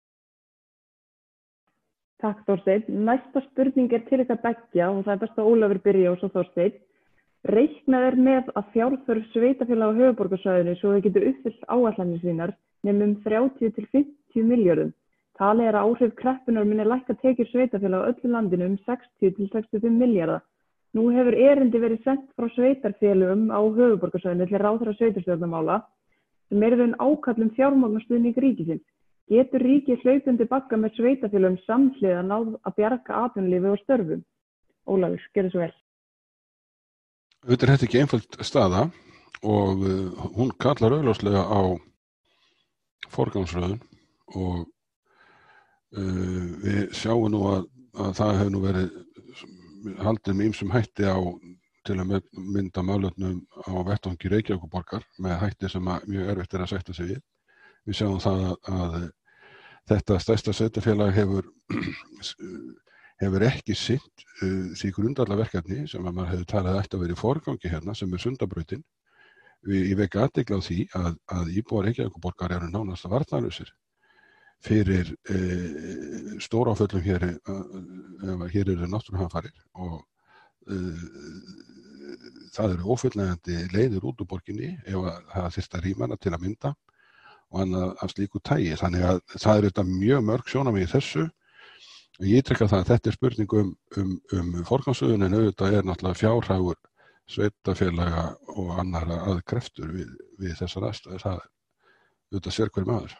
Takk Þorsteinn. Næsta spurning er til ykkar beggja og það er best að Ólafur byrja og svo Þorsteinn. Reiknað er með að fjárþörf sveitarfélaga á höfuðborgarsvæðinu svo þau getur uppfyllt áætlanir sínar nema um þrjátíu til fimmtíu milljörðum. Talið er að áhrif kreppunar muni lækka tekjur sveitarfélaga á öllu landinu um sextíu til sextíu og fimm milljarða. Nú hefur erindi verið sent frá sveitarfélögum á höfuðborgarsvæðinu til ráðherra sveitarstjórnarmála sem eru um ákall um fjármagnsstuðning ríkisins. Getur ríkið hlaupið undir bagga með sveitarfélögum samhliða náð að bjarga atvinnulífi og störfum? Ólafur, gerðu svo vel. Þetta er þetta ekki einföld staða og uh, hún kallar augljóslega á forgangsröðun og uh, við sjáum nú að, að það hefur nú verið haldið með ýmsum hætti á til að mynda málefnum á vettvangi Reykjavíkurborgar með hætti sem að mjög erfitt er að sætta sig við. Við sjáum það að, að þetta stærsta sveitarfélag hefur hefur ekki sinnt uh, því grundvallar verkefni sem að maður hefur talið ætti að vera í forgangi hérna sem er Sundabrautin. Ég vek athygli á því að, að íbúar Reykjavíkurborgar eru nánast varnarlausir fyrir uh, stóráföllum hér ef hér eru náttúruhamfarir og uh, það eru ófullnægjandi leiðir út úr borginni ef að það þyrfti að rýma hana til að mynda og annað af slíku tagi. Þannig að það er þetta mjög mörg sjónarmið í þessu. Ég ítreka það að þetta er spurning um, um, um forgangsröðun en auðvitað er náttúrulega fjárhagur sveitarfélaga og annarra aðkreftur við, við þessar aðstæður. Það er auðvitað sér hver maður.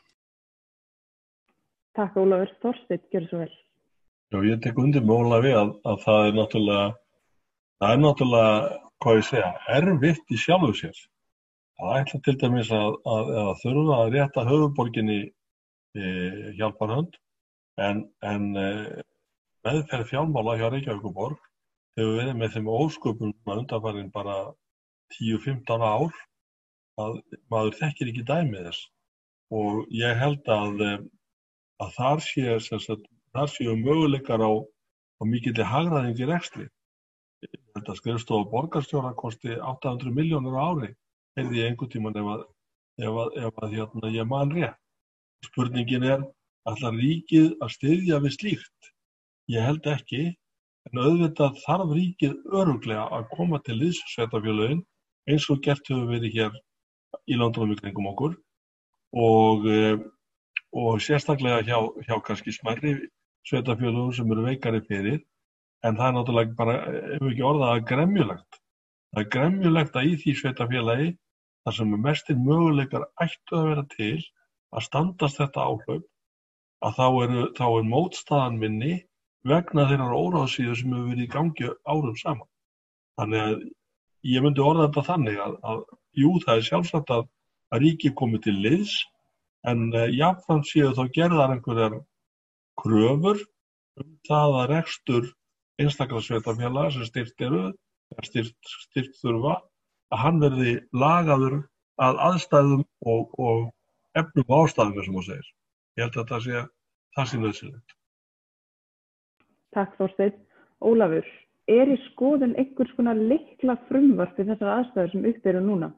Takk Ólafur. Þorsteinn, gjörðu svo vel. Já, ég tek undir með Ólafi að, að það er náttúrulega, það er náttúrulega, hvað ég segja, erfitt í sjálfu sér. Það ætla til dæmis að, að, að þurfa að rétta höfuðborginni e, hjálparhönd en, en e, meðferð fjármála hjá Reykjavíkurborg hefur verið með þeim ósköpum undanfarin bara tíu til fimmtán ár að maður þekkir ekki dæmið þess og ég held að, að þar sé, sagt, þar séu möguleikar á, á mikilli hagræðingi rekstri. Þetta skrifstofa borgarstjóra kosti átta hundruð milljónir á ári, heyrði ég einhvern tímann ef að, ef að, ef að hérna, ég man rétt. Spurningin er, ætlar ríkið að styðja við slíkt? Ég held ekki, en auðvitað þarf ríkið örugglega að koma til liðs sveitarfélögin eins og gert hefur verið hér í landinu í kringum okkur og, og sérstaklega hjá, hjá kannski smærri sveitarfélögum sem eru veikari fyrir. En það er náttúrulega bara, ef ekki orðað, að gremjulegt. Það er gremjulegt að í því sveitarfélagi, þar sem mestir möguleikar ættu að vera til að standast þetta áhlaup, að þá, eru, þá er mótstaðan minni vegna þeirrar óráðsíðu sem hefur verið í gangi árum saman. Þannig að ég myndi orða þetta þannig að, að jú, það er sjálfsagt að, að ríkið komi til liðs, en uh, jafnframt séu þá gerðar einhverjar kröfur um það að rekstur einstakra sveitarfélaga sem styrkt eru, styrkt, styrkt þurfa, að hann verði lagaður að aðstæðum og, og efnum og ástæðum sem hún segir. Ég held að það sé, það sé nauðsynlegt. Takk Þorsteinn. Ólafur, er í skoðun einhvers konar lykla frumvarp við þessar aðstæður sem upp eru núna?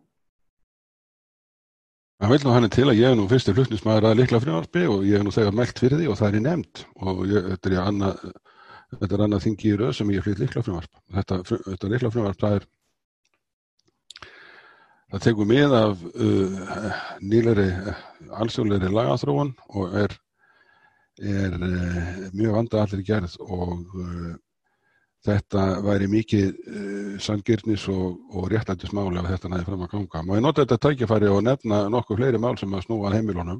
Það vil nú hann til að ég er nú fyrsti flutningsmaður að lykla frumvarpi og ég er nú þegar mælt fyrir því og það er í nefnd og ég, þetta er annað, þetta er annað þingi í röð sem ég flytt lykla frumvarp. Þetta, þetta lykla frumvarp, það er, það tekur mið af uh, nýlegri, alþjóðlegri lagaþróun og er, er uh, mjög vandað gerð og uh, þetta væri mikið uh, sanngirnis og, og réttlætismál ef þetta næði fram að ganga. Má ég nota þetta tækifæri og nefna nokkuð fleiri mál sem að snúa að heimilunum.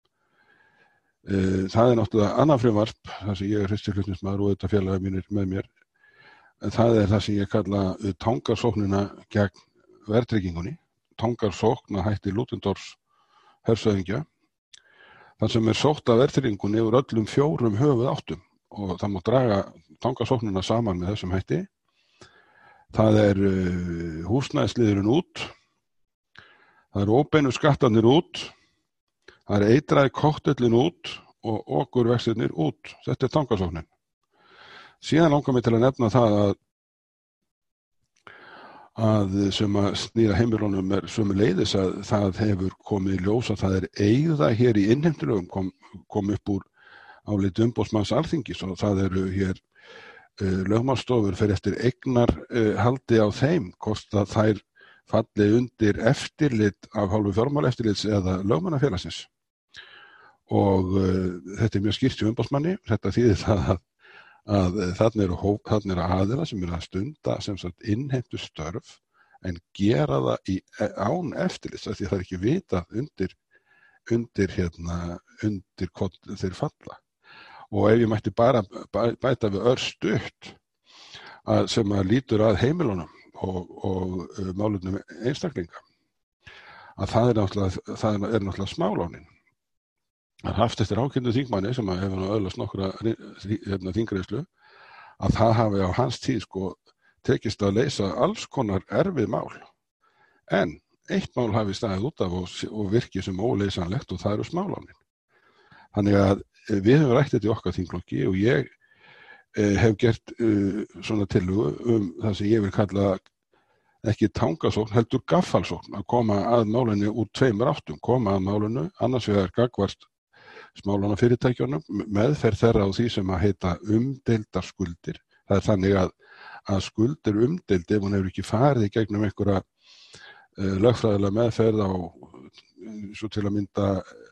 Uh, það er náttúrulega annað frumvarp, þar sem ég er fyrsti flutningsmaður og þetta félagi mínir með mér. Það er það sem ég kalla uh, tangarsóknina gegn verðtryggingunni. Tangarsókn að hætti Ludendorffs hershöfðingja. Það sem er sótt að verðtryggingunni úr öllum fjórum höfuðáttum og það má draga tangarsóknina saman með þessum hætti. Það er uh, húsnæðisliðurinn út, það er óbeinu skattarnir út, það er eitraði koktellin út og okurvextirnir út. Þetta er tangarsóknin. Síðan langar mig til að nefna það að, að sem að snýra heimilunum er sömuleiðis að það hefur komið í ljós að það er eigða hér í innheimtulögum kom, kom upp úr áliti umboðsmanns Alþingis og það eru hér uh, lögmannsstofur fyrir eftir eignar uh, haldi á þeim, hvort að þær falli undir eftirlit af hálfu fjármálaeftirlits eða lögmannafélagsins. Og uh, þetta er mjög skýrt hjá umboðsmanni, þetta þýðir það að, að þarna eru, þarna eru aðila sem eru að stunda sem sagt innheimtu störf en gera það í, án eftirlits, því það er ekki vitað undir, undir, hérna, undir hvort þeir falla. Og ef ég mætti bara bæta við örstutt að sem að lítur að heimilunum og, og uh, málefnum einstaklinga, að það er náttúrulega, það er náttúrulega smálánin. Það er haft eftir ákynnu þingmanni sem að hefur öðlast nokkra hérna, þingreiðslu, að það hafi á hans tíð sko tekist að leysa alls konar erfið mál. En eitt mál hafi staðið út af og, og virkið sem óleysanlegt og það eru smálánin. Þannig að við höfum rætt þetta í okkar þingflokki og ég eh, hef gert uh, svona tillögu um það sem ég vil kalla ekki tangasókn, heldur gaffalsókn, að koma að málunni úr tveimur áttum, koma að málunni, annars vegar gagnvart smálánafyrirtækjunum, meðferð þeirra á því sem að heita umdeildar skuldir. Það er þannig að, að skuldir umdeild ef hún hefur ekki farið í gegnum einhverja uh, lögfræðilega meðferð á, svo til að mynda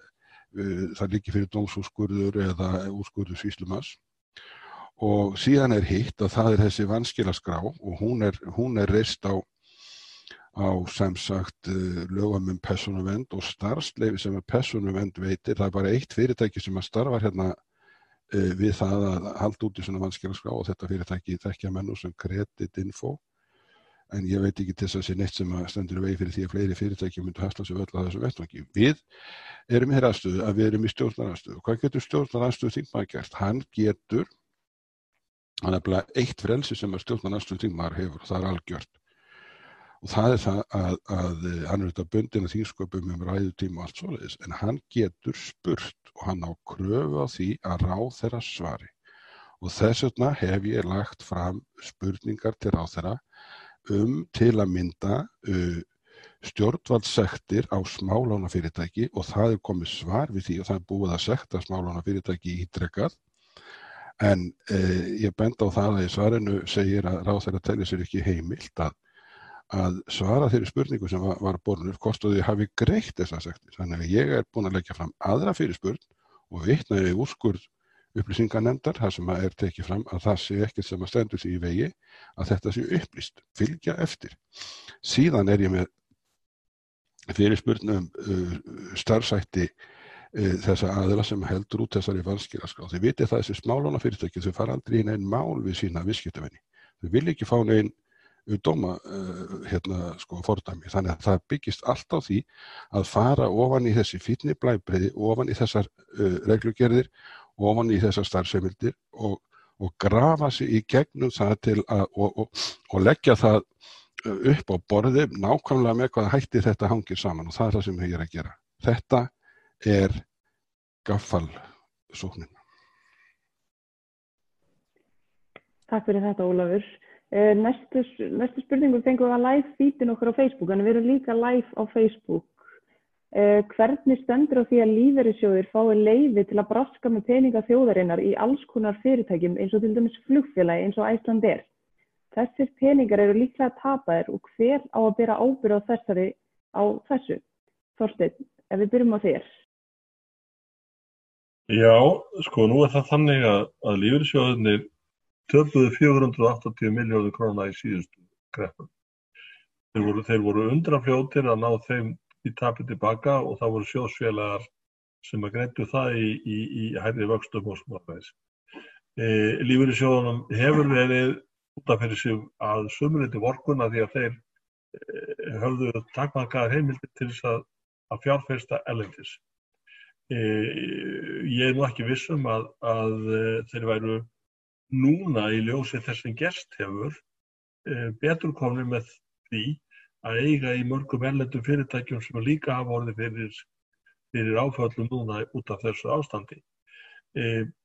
það liggi fyrir dómsúrskurður eða úrskurður sýslumanns og síðan er hitt að það er þessi vanskilaskrá og hún er, hún er reist á, á sem sagt lögum um persónuvernd og starfsleyfi sem að persónuvernd veitir. Það er bara eitt fyrirtæki sem að starfa hérna uh, við það að halda út í svona vanskilaskrá og þetta fyrirtæki þekkja menn sem Creditinfo. En ég veit ekki til þess að sé neitt sem að stendur í vegi fyrir því að fleiri fyrirtæki myndu hasla sig öll að þessum vettvangi. Við erum í þeirra aðstöðu að við erum í stjórnaraðstöðu. Hvað getur stjórnaraðstöðu þingmaður gert? Hann getur, hann er bara eitt frelsi sem að stjórnaraðstöðu þingmaður hefur og það er algjört. Og það er það að, að hann er auðvitað bundinn af þingsköpum um ræðutíma og allt svoleiðis, en hann getur spurt og hann á kröfu á því að ráðherra svari. Og þess vegna hef ég lagt fram spurningar til ráðherra um til að mynda uh, stjórnvaldssektir á smálánafyrirtæki og það er komið svar við því og það er búið að sekta smálánafyrirtæki ítrekkað en uh, ég benda á það að í svarinu segir að ráðherra telji sér ekki heimilt að, að svara þeirri spurningu sem var, var borðin upp hvort þau hafi greitt þessar sektir. Þannig að ég er búin að leggja fram aðra fyrirspurn og vitnaði úrskurð upplýsinganefndar, þar sem er tekið fram að það sé ekkert sem að stendur því í vegi að þetta sé upplýst, fylgja eftir. Síðan er ég með fyrirspurn um uh, starfshætti uh, þessa aðila sem heldur út þessari vanskilaskrá. Þið vitið það þessi smálánafyrirtæki, þau fara aldrei í neinn mál við sína viðskiptavinni. Þau vilja ekki fá neinn dóma uh, hérna sko fordæmi. Þannig að það byggist allt á því að fara ofan í þessi fínni blæbrigði, ofan í þessar uh, reglugerðir, ofan í þessar starfsheimildir og, og grafa sig í gegnum það til að, og, og, og leggja það upp á borði nákvæmlega með hvaða hætti þetta hangir saman og það er það sem ég er að gera. Þetta er gaffalsóknin. Takk fyrir þetta, Ólafur. Næstu, næstu spurningum fengum við að live feedin okkur á Facebook, en við erum líka live á Facebook. Eh, hvernig stendur á því að lífeyrissjóðir fái leyfi til að braska með peninga þjóðarinnar í alls konar fyrirtækjum eins og til dæmis flugfélagi eins og Icelandair? Þessir peningar eru líklega tapaðir og hver á að bera ábyrgð á þessari á þessu? Þorsteinn, ef við byrjum á þér. Já, sko nú er það þannig að, að lífeyrissjóðirnir töpuðu fjögur hundruð áttatíu milljónir króna í síðustu kreppu. Þeir voru, þeir voru undrafljótir að ná þeim í tapi tilbaka og það voru sjóðsfélagar sem að greiddu það í, í, í hærri vöxtum og smávæðis. E, lífeyrissjóðunum hefur verið út af fyrir sig að sumriti vorkunna því að þeir e, höfðu takmarkaðar heimildir til þess að, að fjárfesta erlendis. E, ég er nú ekki viss um að, að þeir væru núna í ljósi þess sem gerst hefur e, betur komnir með því að eiga í mörgum erlendum fyrirtækjum sem líka hafa orðið fyrir, fyrir áföllum núna út af þessu ástandi. E,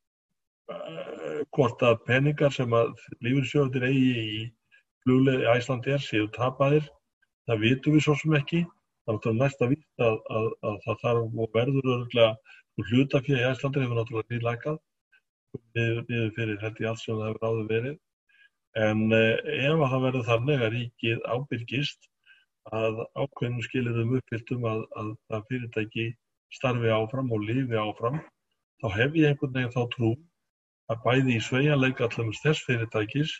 hvort að peningar sem að lífeyrissjóðir eigi í flugleiði Icelandair séu tapaðir, það vitum við svo sem ekki. Það er næsta víst að, að, að það þarf og verður örugglega hlutafé í Icelandair hefur náttúrulega nýlækkað niður, niður fyrir held ég allt sem það hefur áður verið. En e, ef það verður þannig að ríkið ábyrgist að ákveðnum skilyrðum uppfylltum að, að það fyrirtæki starfi áfram og lifi áfram, þá hef ég einhvern veginn þá trú að bæði í sveigjanleika allmest þess fyrirtækis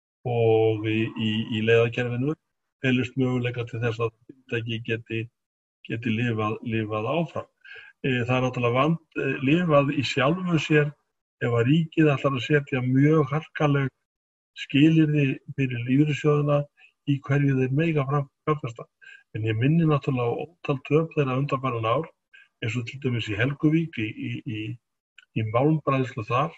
og í, í, í leiðakerfinu felist möguleika til þess að fyrirtæki geti, geti lifað, lifað áfram. E, það er náttúrulega vand, e, lifað í sjálfu sér ef að ríkið ætlar að setja mjög harkaleg skilyrði fyrir lífeyrissjóðina í hverju þeir mega fram fjárfesta. En ég minni náttúrulega á ótal töp þeirra undanfarin ár, eins og til dæmis í Helguvík, í, í, í, í málmbræðslu þar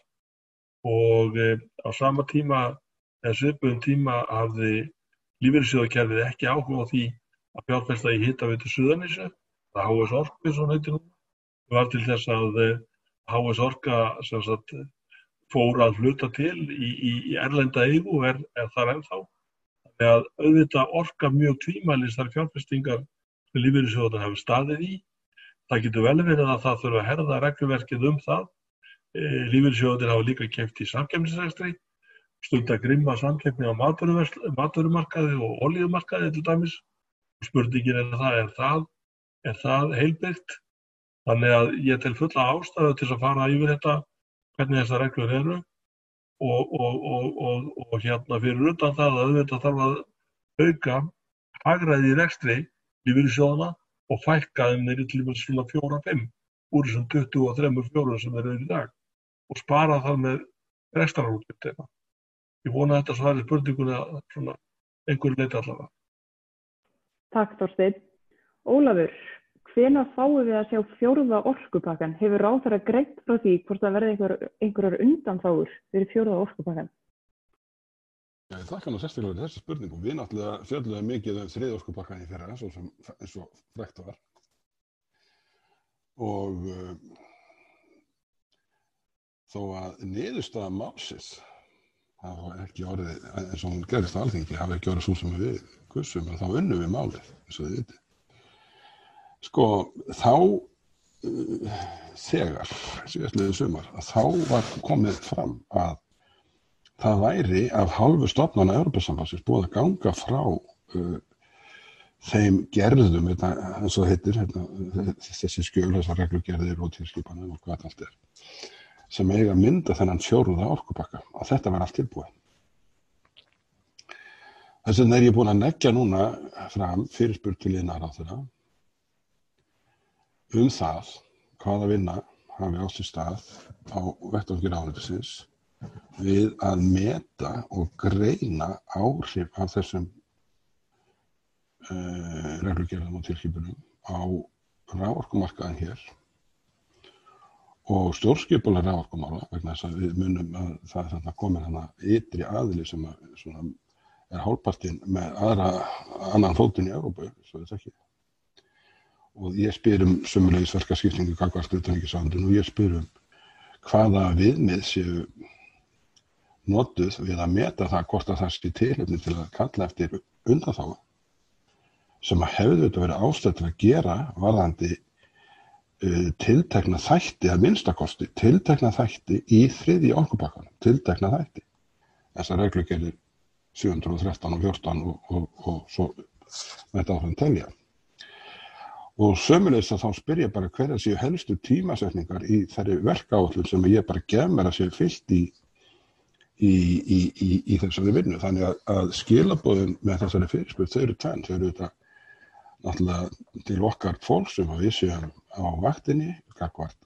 og e, á sama tíma, eða svipuðum tíma hafði lífeyrissjóðakerfið ekki áhuga á því að fjárfesta í hitaveitu Suðurnesja, það H S Orka eins og hún heitir nú, var til þess að H S Orka sem sagt fór að hluta til í, í, í erlenda eigu og er, er þar ennþá. Þannig að auðvitað orka mjög tvímælis þær fjárfestingar sem lífeyrissjóðirnir hafa staðið í. Það getur vel verið að það þurfa að herða regluverkið um það. E, lífeyrissjóðirnir hafa líka keypt í samkeppnisrekstri, stunda grimma samkeppni á matvörumarkaði og olíumarkaði til dæmis. Spurningin er það, er það, er það heilbyggt? Þannig að ég tel fulla ástæðu til að fara yfir þetta, hvernig þessar reglur eru. Og, og, og, og, og hérna fyrir utan það að auðvitað þarf að auka hagræði í rekstri lífeyrissjóðanna og fækka þeim niður til dæmis svona fjóra fimm úr þessum tuttugu og þremur fjórum sem þeir eru í dag og spara þar með rekstrarútgjöldina. Ég vona að þetta svari spurninguna svona einhverju leyti allavega. Takk Þorsteinn. Ólafur, hvenær fáum við að sjá fjórða orkupakkann? Hefur ráðherra greint frá því hvort það verði einhver, einhverjar undanþágur fyrir fjórða orkupakkann? Já, ég þakka nú sérstaklega fyrir þessi spurningu. Við náttúrulega fjölluðum mikið um þriðja orkupakkann í fyrra, eins og, eins og frægt var. Og uh, þó að niðurstaða málsins hafa ekki orðið, eins og hún gerist á Alþingi, hafa ekki orðið svo sem við kussum, en þá unnum við málið, eins og þið vitið. Sko, þá uh, þegar, síðastliðið sumar, að þá var komið fram að það væri af hálfu stofnana Evrópusambandsins búið að ganga frá uh, þeim gerðum, þetta, eins og heitir, þetta, þessi skjöl, þessar reglugerðir og tilskipanir og hvað allt er, sem eiga að mynda þennan fjórða orkupakka, að þetta var allt tilbúið. Þess vegna er ég búin að leggja núna fram fyrirspurn til iðnaðarráðherra um það hvaða vinna hafi átt sér stað á vettvangi ráðuneytisins við að meta og greina áhrif af þessum uh, reglugerðum og tilskipunum á raforkumarkaðinn hér og stjórnskipulag raforkumála vegna þess að við munum að það er þarna komin hana ytri aðili sem að, svona, er hálfpartinn með aðra annan fótinn í Evrópu, svo þetta ekki. Og ég spyr um sömulegis verkaskiptingu gagnvart utanríkisráðuneytinu og ég spyr um hvaða viðmið séu notuð við að meta það hvort að það sé tilefni til að kalla eftir undanþágu sem að hefðu þetta verið ástætt til að gera varðandi uh, tiltekna þætti að minnstakosti, tiltekna þætti í þriðja orkupakkanum, tiltekna þætti. Þessar reglugerðir sjö hundruð og þrettán og fjórtán og, og, og svo þetta áfram telja. Og sömulegis að þá spyr ég bara hverjar séu helstu tímasetningar í þeirri verkáætlun sem ég bara gef mér að séu fyllt í Í, í, í, í þessari vinnu. Þannig að, að skilaboðin með þessari fyrirspurn, þau eru tvenn, þau eru þetta náttúrulega til okkar fólk sem að við séum á vaktinni, gagnvart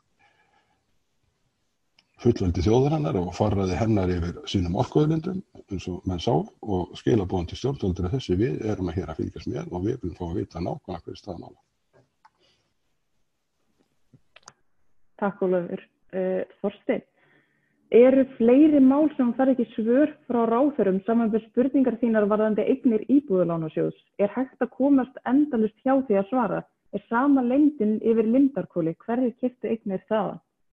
fullveldi þjóðarinnar og forræði hennar yfir sínum orkuauðlindum eins og menn sá og skilaboðin til stjórnvaldur að þessi við erum að hér að fylgjast með og við viljum fá að vita nákvæmlega hverju staðan á. Takk Ólafur. Uh, Þorsteinn. Eru fleiri mál sem þarf ekki svör frá ráðherrum samanber spurningar þínar varðandi eignir Íbúðalánasjóðs? Er hægt að komast endalaust hjá því að svara? Er sama leyndin yfir Lindarhvoli? Hverjir keyptu eignir þaðan?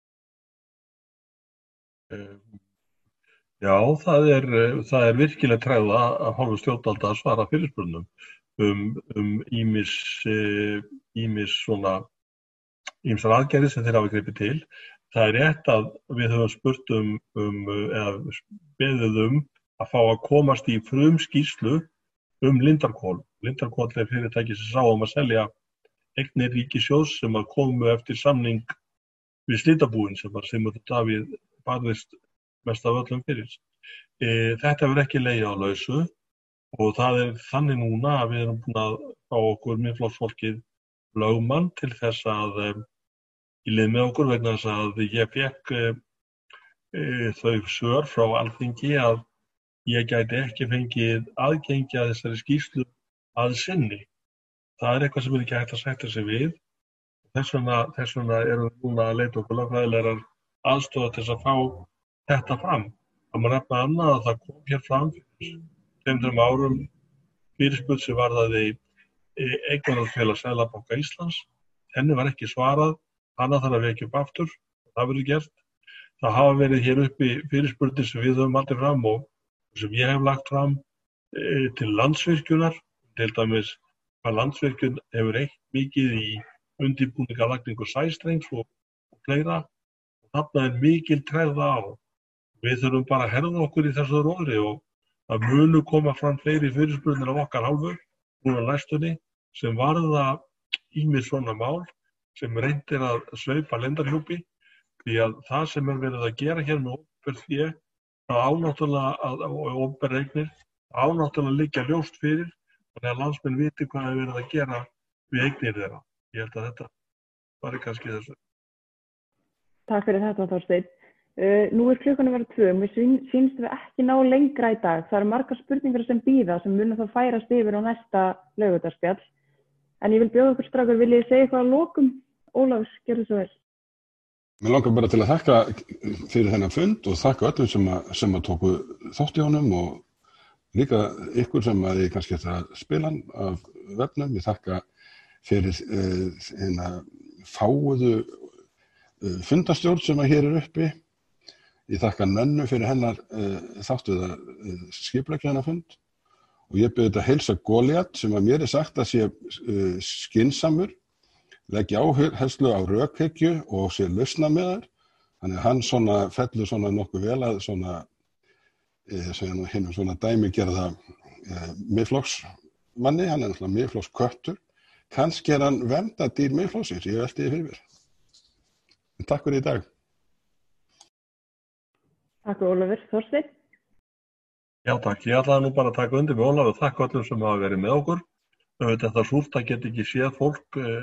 Já, það er, það er virkilega tregða að hálfu stjórnvalda að svara fyrirspurnum um, um ýmis, ýmis svona, ýmsar aðgerðir sem þeir hafa gripið til. Það er rétt að við höfum spurt um, um eða beðið um að fá að komast í frumskýrslu um Lindarhvol. Lindarhvol er fyrirtæki sem sá um að selja eignir ríkissjóðs sem að komu eftir samning við slitabúin sem að Sigmundur Davíð barðist mest af öllum fyrir. E, þetta hefur ekki legið á lausu og það er þannig núna að við erum búin að fá okkur Miðflokksfólkið lögmann til þess að í lið með okkur vegna þess að ég fékk e, e, þau svör frá Alþingi að ég gæti ekki fengið aðgengi að þessari skýrslu að sinni. Það er eitthvað sem er ekki hægt að sætta sig við. Þess vegna, þess vegna erum við núna að leita okkur lögfræðilegrar aðstoðar til þess að fá þetta fram. Það má nefna annað að það kom hér fram fyrir tveimur árum fyrirspurn sem varðaði Eignarhaldsfélag Seðlabanka Íslands. Henni var ekki svarað. Hana þarf að vekja upp aftur, það verður gert. Það hafa verið hér uppi fyrirspurnir sem við höfum aldrei fram og sem ég hef lagt fram e, til Landsvirkjunar, til dæmis hvað Landsvirkjun hefur eitt mikið í undirbúningalagningu sæstrengs og, og fleira. Þarna er mikil tregða á. Við þurfum bara að herða okkur í þessu róðri og það munu koma fram fleiri fyrirspurnir af okkar hálfu, núna næstunni, sem varða ýmis svona mál sem reyndir að sveipa leyndarhjúpi því að það sem er verið að gera hér með opinber fé það ánáttúrulega og opinber eignir ánáttúrulega liggja ljóst fyrir þannig að landsmenn viti hvað er verið að gera við eignir þeirra. Ég held að þetta var kannski þessu. Takk fyrir þetta Þorsteinn. Uh, nú er klukkan að vera tvö, mér sýnst við ekki ná lengra í dag. Það eru margar spurningar sem bíða sem munu þá færast yfir á næsta laugardagsspjall. En ég vil bjóða okkur strákar, vil ég segja eitthvað að lokum? Ólafur, gerðu svo vel. Mér langar bara til að þakka fyrir þennan fund og þakka öllum sem að, sem að tóku þátt í honum og líka ykkur sem að ég kannski ætla að spila hann af vefnum. Ég þakka fyrir uh, hérna fáuðu uh, fundastjórn sem að hér er uppi. Ég þakka Nönnu fyrir hennar uh, þáttu að uh, skipleggja hennar fund. Og ég byrði þetta heilsa Goliat sem að mér er sagt að sé uh, skynsamur, leggja áherslu á rökhyggju og sé lausna með þær. Þannig að hann svona fellur svona nokkuð vel að svona, eh, hinn svona dæmi gerða eh, Miðflokksmanni, hann er náttúrulega Miðflokksköttur. Kannski er hann verndardýr Miðflokksins, ég velti því fyrir mér. En takk fyrir í dag. Takk Ólafur. Þorsteinn? Já takk, ég ætlaði nú bara að taka undir með Ólafur, þakka öllum sem hafa verið með okkur. Þetta er súrt að geta ekki séð fólk